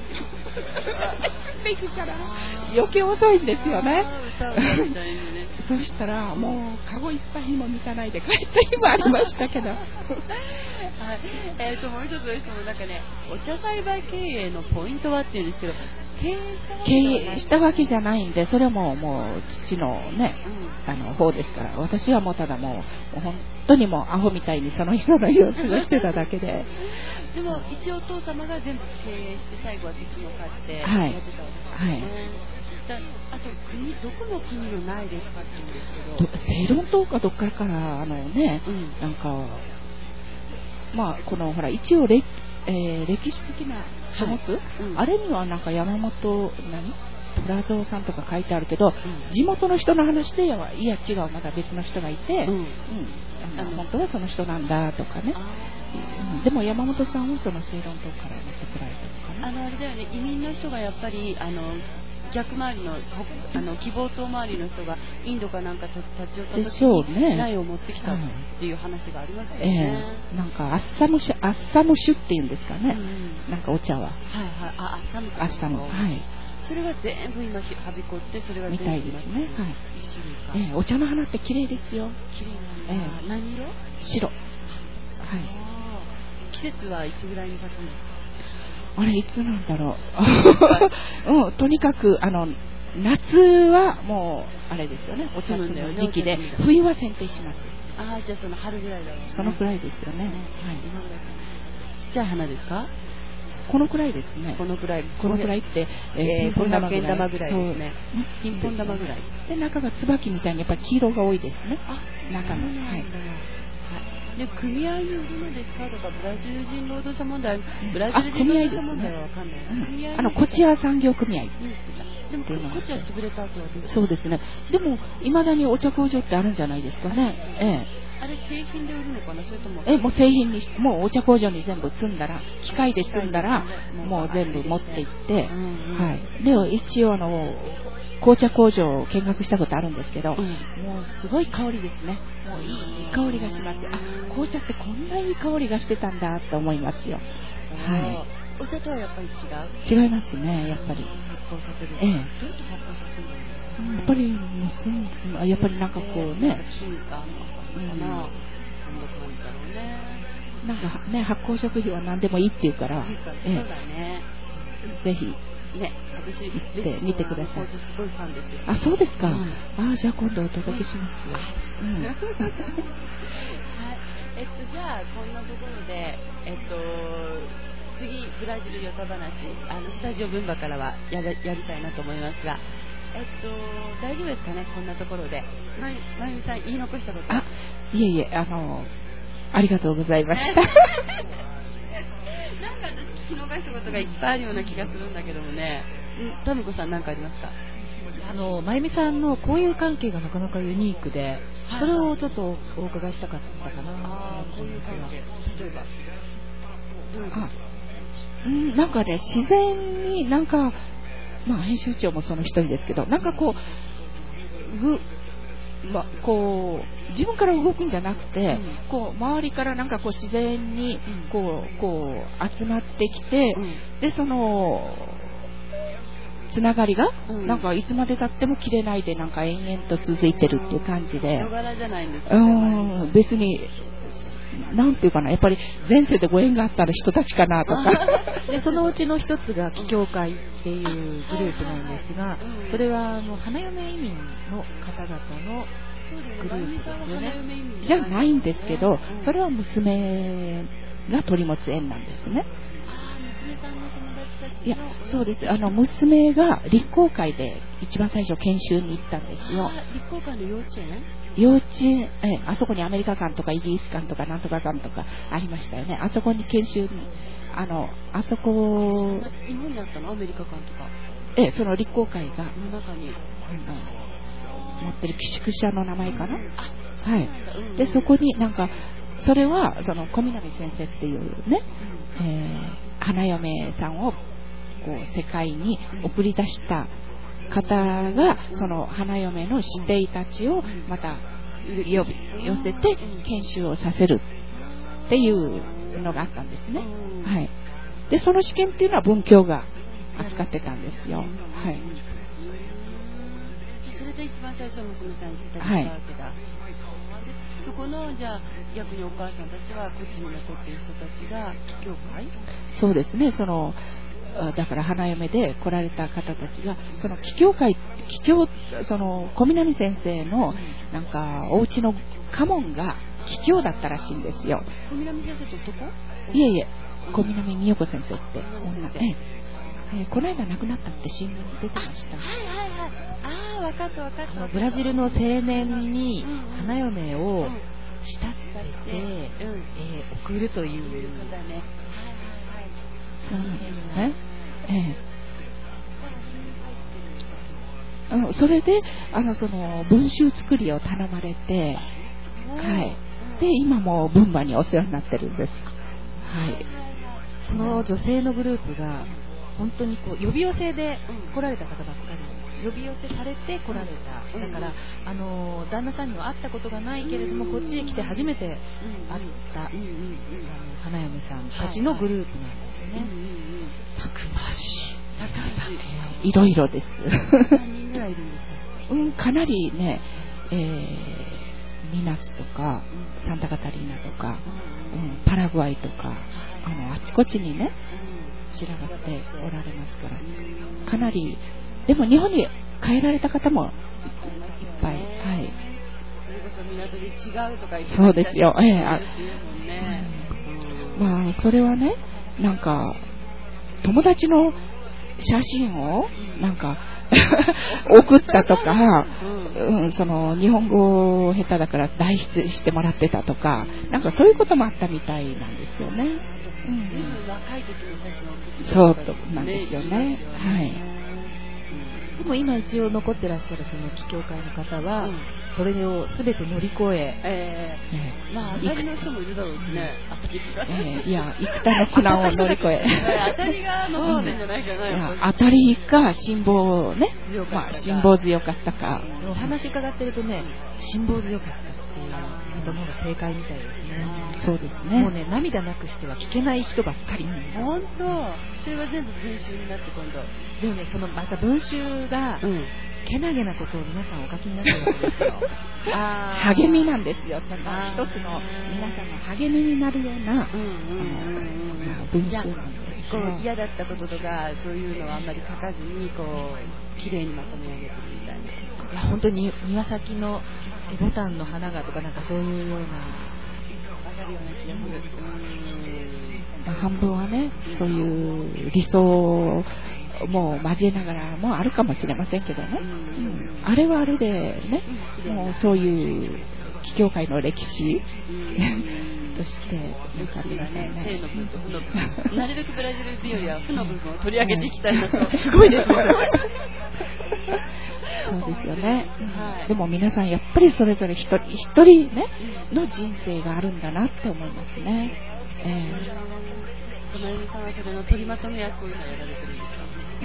で行くから余計遅いんですよね。そしたらもうカゴいっぱいにも満たないで帰った日もありましたけどはい、 えーともう一つの人もなんかね、お茶栽培経営のポイントはっていうんですけど、経営したわけじゃないんで、それももう父のね、うん、あの方ですから、私はもうただもう、もう本当にもうアホみたいにその人の様子をしてただけででも一応お父様が全部経営して最後は土地も買ってやってたわけですね。はいはい、あと国、どこの国のないですかって言うんですけど、 セイロン島かどっからからあのね、うん、なんかまあこのほら一応歴、えー、歴史的な書物、はいうん、あれにはなんか山本何プラゾーさんとか書いてあるけど、うん、地元の人の話ではいや違うまた別の人がいて、うんうん、あの本当はその人なんだとかね。うん、でも山本さんはそのセイロン島からね作られたのかな。 あのあれだよね、移民の人がやっぱりあの逆回りのあの希望島周りの人がインドかなんかと立ち寄った時に苗を持ってきたっていう話がありますよね。 えー、なんかアッサムシュアッサムシュっていうんですかね。うん、なんかお茶は。はいはい。あアッサムアッサムはい。 それが全部今はびこってそれが全部みたいですね。はい。えー、お茶の花って綺麗ですよ。 綺麗なんだ。えー、何色？ 白。はい。 季節はいつぐらいに咲くんですか？ あれいつなんだろう、うん、とにかくあの夏はもうあれですよね、お茶の時期で、冬は剪定します。 ああ、じゃあその春ぐらいだろう、ね、 そのくらいですよね。はい。 ちっちゃい花ですか？ このくらいですね。 このくらい。 このくらいって、 えー、ピンポン玉ぐらい。玉ぐらいですね。ピンポン玉ぐらい。 で中が椿みたいにやっぱり黄色が多いですね。あ、中の。はい。 で組合に売るのですかとか、ブラジル人労働者問題、ブラジル人労働者問題はわかんない。 組合あのコチア産業組合。 でもコチア潰れた後はどうですか？ そうですね。でもいまだにお茶工場ってあるんじゃないですかね。ええ。 あれ製品で売るのかな、それとも？ えもう製品にもうお茶工場に全部積んだら、機械で積んだらもう全部持って行って、はい。で一応あの紅茶工場を見学したことあるんですけど、うん、もうすごい香りですね。もういい香りがします。あ、紅茶ってこんないい香りがしてたんだと思いますよ。はい。お茶とはやっぱり違う？違いますね、やっぱり。 発酵させる。 ええ。 どうやって発酵させるの？ やっぱりもうやっぱりなんかこうね。 菌かな。うん。なんだろうね。 なんかね、発酵食品は何でもいいって言うから。 そうだね。 ぜひ。 ね、私行って見てください。 すごいファンですよ。 あ、そうですか。うん、あ、じゃあ今度お届けしますよ。うん、はい。 えっとじゃあこんなところでえっと次ブラジルヨタ話あのスタジオ文化からはやりやりたいなと思いますが、えっと大丈夫ですかね、こんなところで。まゆまゆみさん言い残したこと。 あ、いえいえあのありがとうございました。 なんか私聞き逃したことがいっぱいあるような気がするんだけどもね。ん、タミコさん何かありますか？ あのまゆみさんの交友関係がなかなかユニークで、それをちょっとお伺いしたかったかな。 ああ、交友関係。例えばどういうこと？ うん、なんかね自然になんかまあ編集長もその一人ですけど、なんかこうぐま、こう自分から動くんじゃなくて、うん、こう周りからなんかこう自然にこう、こう集まってきて、うん、でそのつながりが、うん、なんかいつまで経っても切れないでなんか延々と続いてるっていう感じで、 人柄じゃないんですか？ うん、別になんていうかな、やっぱり前世でご縁があったら人たちかなとかでそのうちの一つが桔梗会っていうグループなんですが、それはあの花嫁移民の方々のグループですよね。 じゃないんですけど、それは娘が取り持つ縁なんですね。 あ、娘さんの友達たちいや、そうです。あの娘が立航会で一番最初研修に行ったんですよ。 立航会の幼稚園？ 幼稚園、えあそこにアメリカ館とかイギリス館とかなんとか館とかありましたよね。あそこに研修に、あのあそこ日本にあったの？アメリカ館とか。 えその立航会がの中に、うん、 持ってる寄宿舎の名前かな。 うん、 はい。でそこになんかそれはその小南先生っていうね、うん、えー、花嫁さんをこう世界に送り出した方がその花嫁の師弟たちをまた呼び寄せて研修をさせるっていうのがあったんですね。はい。でその試験っていうのは文教が扱ってたんですよ。はい。 それで一番最初娘さんに行ったわけだ。はい、そこのじゃあ逆にお母さんたちはこっちに残っている人たちが帰郷会？ そうですね。そのだから花嫁で来られた方たちがその帰郷会帰郷その小南先生のなんかお家の家紋が帰郷だったらしいんですよ。 小南先生と男？ いえいえ、小南美代子先生って女で、ええ、この間亡くなったって新聞に出てました。はいはいはい。ああ、分かった分かった。 ブラジルの青年に花嫁を慕って、うんうん、えー、送るということだね。 ね、ええ、うん、それであのその文集作りを頼まれて、はい、で今も分馬にお世話になってるんです。はい。 その女性のグループが本当にこう呼び寄せで来られた方ばっかり、呼び寄せされて来られた。だからあの旦那さんには会ったことがないけれどもこっちへ来て初めて会った、うんうんうん、あの花嫁さんたちのグループなんですね。たくましい。たくましい。いろいろです。 何人ぐらいいるんですか？ うん、かなりね、えー、ミナスとか、うん、サンタカタリーナとか、うん、パラグアイとか、あのあちこちにね、散らばっておられますから、かなり、でも日本に帰られた方もいっぱい、はい。 それこそ港で違うとか言ってそうですよ、ええー、 あ、 うん、まあそれはね、なんか友達の写真をなんか送ったとか、うん、その日本語下手だから代筆してもらってたとか、なんかそういうこともあったみたいなんですよね。 うん、若い時の写真を送ってそうとなんですよね。はい。 でも今一応残ってらっしゃるその帰郷会の方は、うん、それを全て乗り越え、 えー、まあ当たりの人もいるだろうしね。 えー、いや幾多の苦難を乗り越え。 当たりが残ってんじゃないかな。 いや当たりか辛抱ね。まあ辛抱強かったか。 お話伺ってるとね、辛抱強かったっていうのが正解みたいですね。 そうですね。 もうね涙なくしては聞けない人ばっかり。 本当。それは全部文集になって今度。 でもねそのまた文集が、うん、けなげなことを皆さんお書きになってるわけですよ。 あ励みなんですよ。その一つの皆さんの励みになるような文集なんです。 こう嫌だったこととかそういうのはあんまり書かずにこう綺麗にまとめ上げてるみたいな。 いや本当に庭先のボタンの花がとかなんかそういうようなわかるような気がする。 まあ、半分はねそういう理想もう交えながらもあるかもしれませんけどね、うん、あれはあれでね、うん、もうそういう帰郷会の歴史、うん、としてなんか皆さんね、 正の部分と負の部分なるべくブラジル日よりは負の部分を取り上げていきたいなと、 はい、すごいですねそうですよね、はい、でも皆さんやっぱりそれぞれ一人一人ねの人生があるんだなって思いますね。えー、小林さんはそれの取りまとめ役を今やられてるんですか？ うん、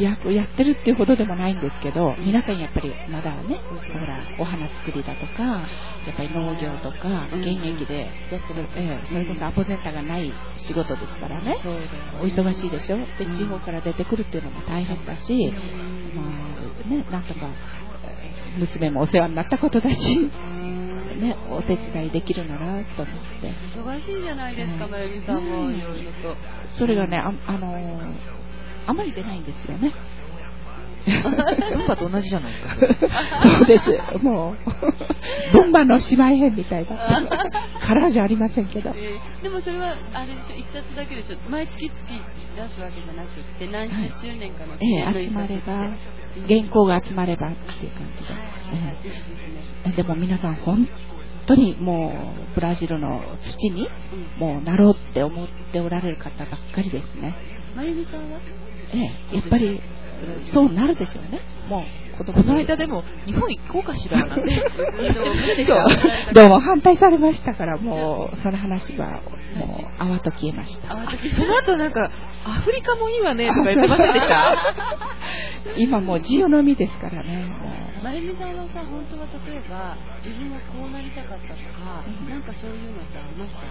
役やってるっていうほどでもないんですけど、皆さんやっぱりまだね、ほらお花作りだとか、やっぱり農業とか現役でやってる、えー、それこそアポゼンタがない仕事ですからね、お忙しいでしょ。で地方から出てくるっていうのも大変だし、まあね、なんとか娘もお世話になったことだし。ね、お手伝いできるならと思って忙しいじゃないですか、まゆみさんもいろいろと。 それがね あ, あのー、あまり出ないんですよね。 ルンバと同じじゃないですか。 そうです。もうルンバの姉妹編みたいなカラーじゃありませんけど。 えー、でもそれはあれでしょ、一冊だけでしょ。毎月月出すわけじゃなくて何十周年かの記念の一冊、 はい、えー、集まれば原稿が集まればっていう感じで。はい、えー、でも皆さん本当にもうブラジルの土にもうなろうって思っておられる方ばっかりですね。 まゆみさんは？ ええ、やっぱりそうなるでしょうね。もう子供この間でも日本行こうかしらなんてどうも反対されましたから、もうその話はもう泡と消えました。 その後なんかアフリカもいいわねとか言ってませんでした？ 今もう自由の身ですからね。 まゆみさんはさ、本当は例えば自分はこうなりたかったとか、うん、なんかそういうのってありました？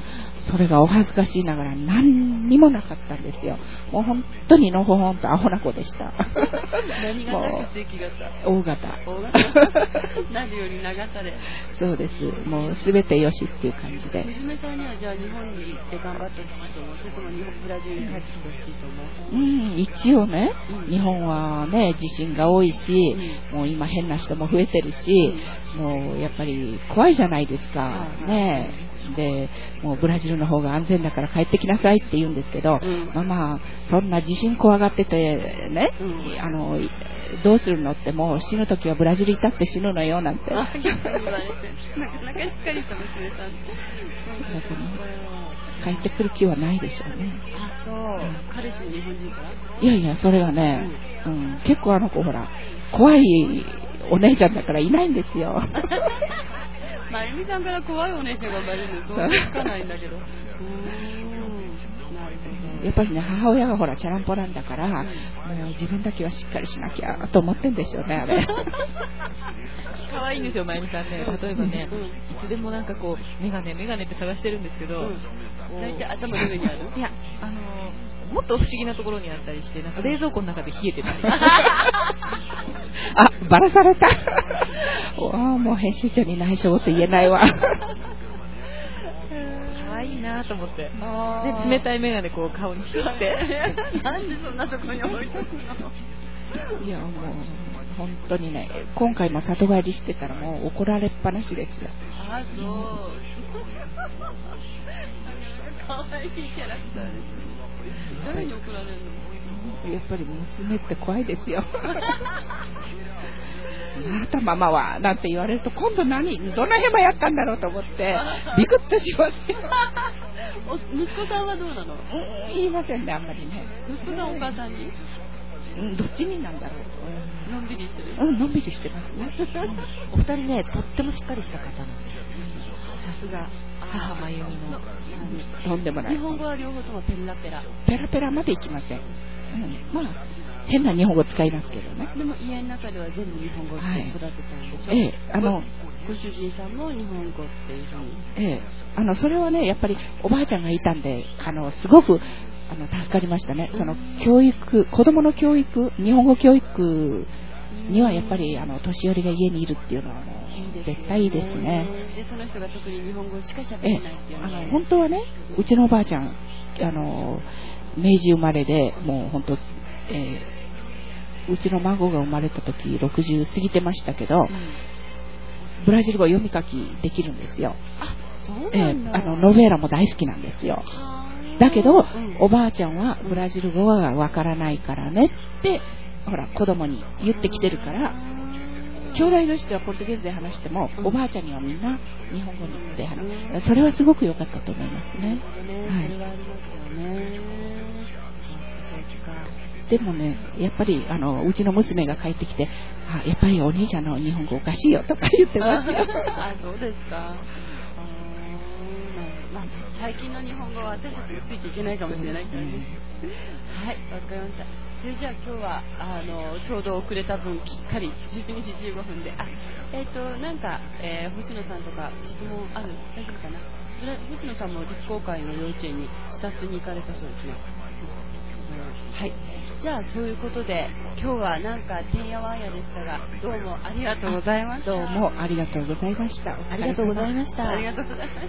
それがお恥ずかしいながら何にもなかったんですよ。もう本当にのほほんとアホな子でした。 何がなくて気がた大型大型なるように流されそうです。もうすべてよしっていう感じで。 娘さんにはじゃあ日本に行って頑張ってほしいと思う？それとも日本ブラジルに帰ってきてほしいと思う？ うん、一応ね、うん、日本はね地震が多いし、うん、もう今変な人も増えてるし、うん、もうやっぱり怖いじゃないですか、うん、ねでもうブラジルの方が安全だから帰ってきなさいって言うんですけど、うん、まあまあそんな地震怖がっててね、うん、あのどうするのってもう死ぬ時はブラジルいたって死ぬのよなんて。なかなかしっかりした娘さん。帰ってくる気はないでしょうね。 あ、そう。うん、彼氏も日本人から？ いやいや、それがね、うんうん、結構あの子ほら怖いお姉ちゃんだからいないんですよ。 まゆみさんから怖いお姉ちゃんが生まれるの想像つかないんだけど。うーん、なるほど。 やっぱりね、母親がほらチャランポランだから、うん、もう自分だけはしっかりしなきゃと思ってんでしょうね、あれ。 可愛いんですよ、まゆみさんね。例えばね、うん、いつでもなんかこうメガネメガネって探してるんですけど、 大体、うん、頭の上にある？ いや、あのー、もっと不思議なところにあったりして、なんか冷蔵庫の中で冷えてたり。 あ、バラされた。あ、もう編集長に内緒って言えないわ。 可愛いなと思って。で、冷たいメガネこう顔にピュって。 なんでそんなとこに置いとくの？ いや、もう本当にね、今回も里帰りしてたらもう怒られっぱなしですよ。 あ、そう。可愛いキャラクターです。誰に怒られるの？ やっぱり娘って怖いですよ。あなたママはなんて言われると今度何どんなヘマやったんだろうと思ってビクッとしますよ。 息子さんはどうなの？ 言いませんね、あんまりね。 息子さんお母さんに？ うん、どっちになんだろう。 のんびりしてる？ うん、のんびりしてますね。 お二人ね、とってもしっかりした方なんです。さすが母まゆみの。 とんでもない。 日本語は両方ともペラペラ。 ペラペラまでいきません。うん、まあ変な日本語使いますけどね。 でも家の中では全部日本語で育てたんでしょ？ はい、ええ、あのご主人さんも日本語っていうふうに。 ええ、あのそれはねやっぱりおばあちゃんがいたんで、あのすごくあの助かりましたね。その教育、子供の教育、日本語教育にはやっぱりあの年寄りが家にいるっていうのはもう絶対いいですね。 でその人が特に日本語しか喋れないっていうのは、 あの本当はね、うちのおばあちゃんあの明治生まれでもう本当、えー、うちの孫が生まれた時ろくじゅう過ぎてましたけど、うん、ブラジル語読み書きできるんですよ。 あ、そうなんだ。 えー、あのノベーラも大好きなんですよ。だけど、うん、おばあちゃんはブラジル語はわからないからねってほら子供に言ってきてるから、兄弟同士ではポルトゲーズで話しても、うん、おばあちゃんにはみんな日本語で話す、うん、それはすごく良かったと思いますね。 ね、はい、それはありますよね。 でもね、やっぱりあのうちの娘が帰ってきて、あ、やっぱりお兄ちゃんの日本語おかしいよとか言ってますよ。 あ、そうですか。まあ、最近の日本語は私たちもついていけないかもしれないからね。うん、はい、わかりました。それじゃあ今日はあのちょうど遅れた分きっかりじゅうにじじゅうごふんで、あ、えっ、ー、となんか、えー、星野さんとか質問ある？大丈夫かな？星野さんも立航会の幼稚園に視察に行かれたそうですね。うん、はい。じゃあそういうことで今日はなんかてんやわんやでしたが、どうもありがとうございました。 どうもありがとうございました。 ありがとうございました。 ありがとうございました。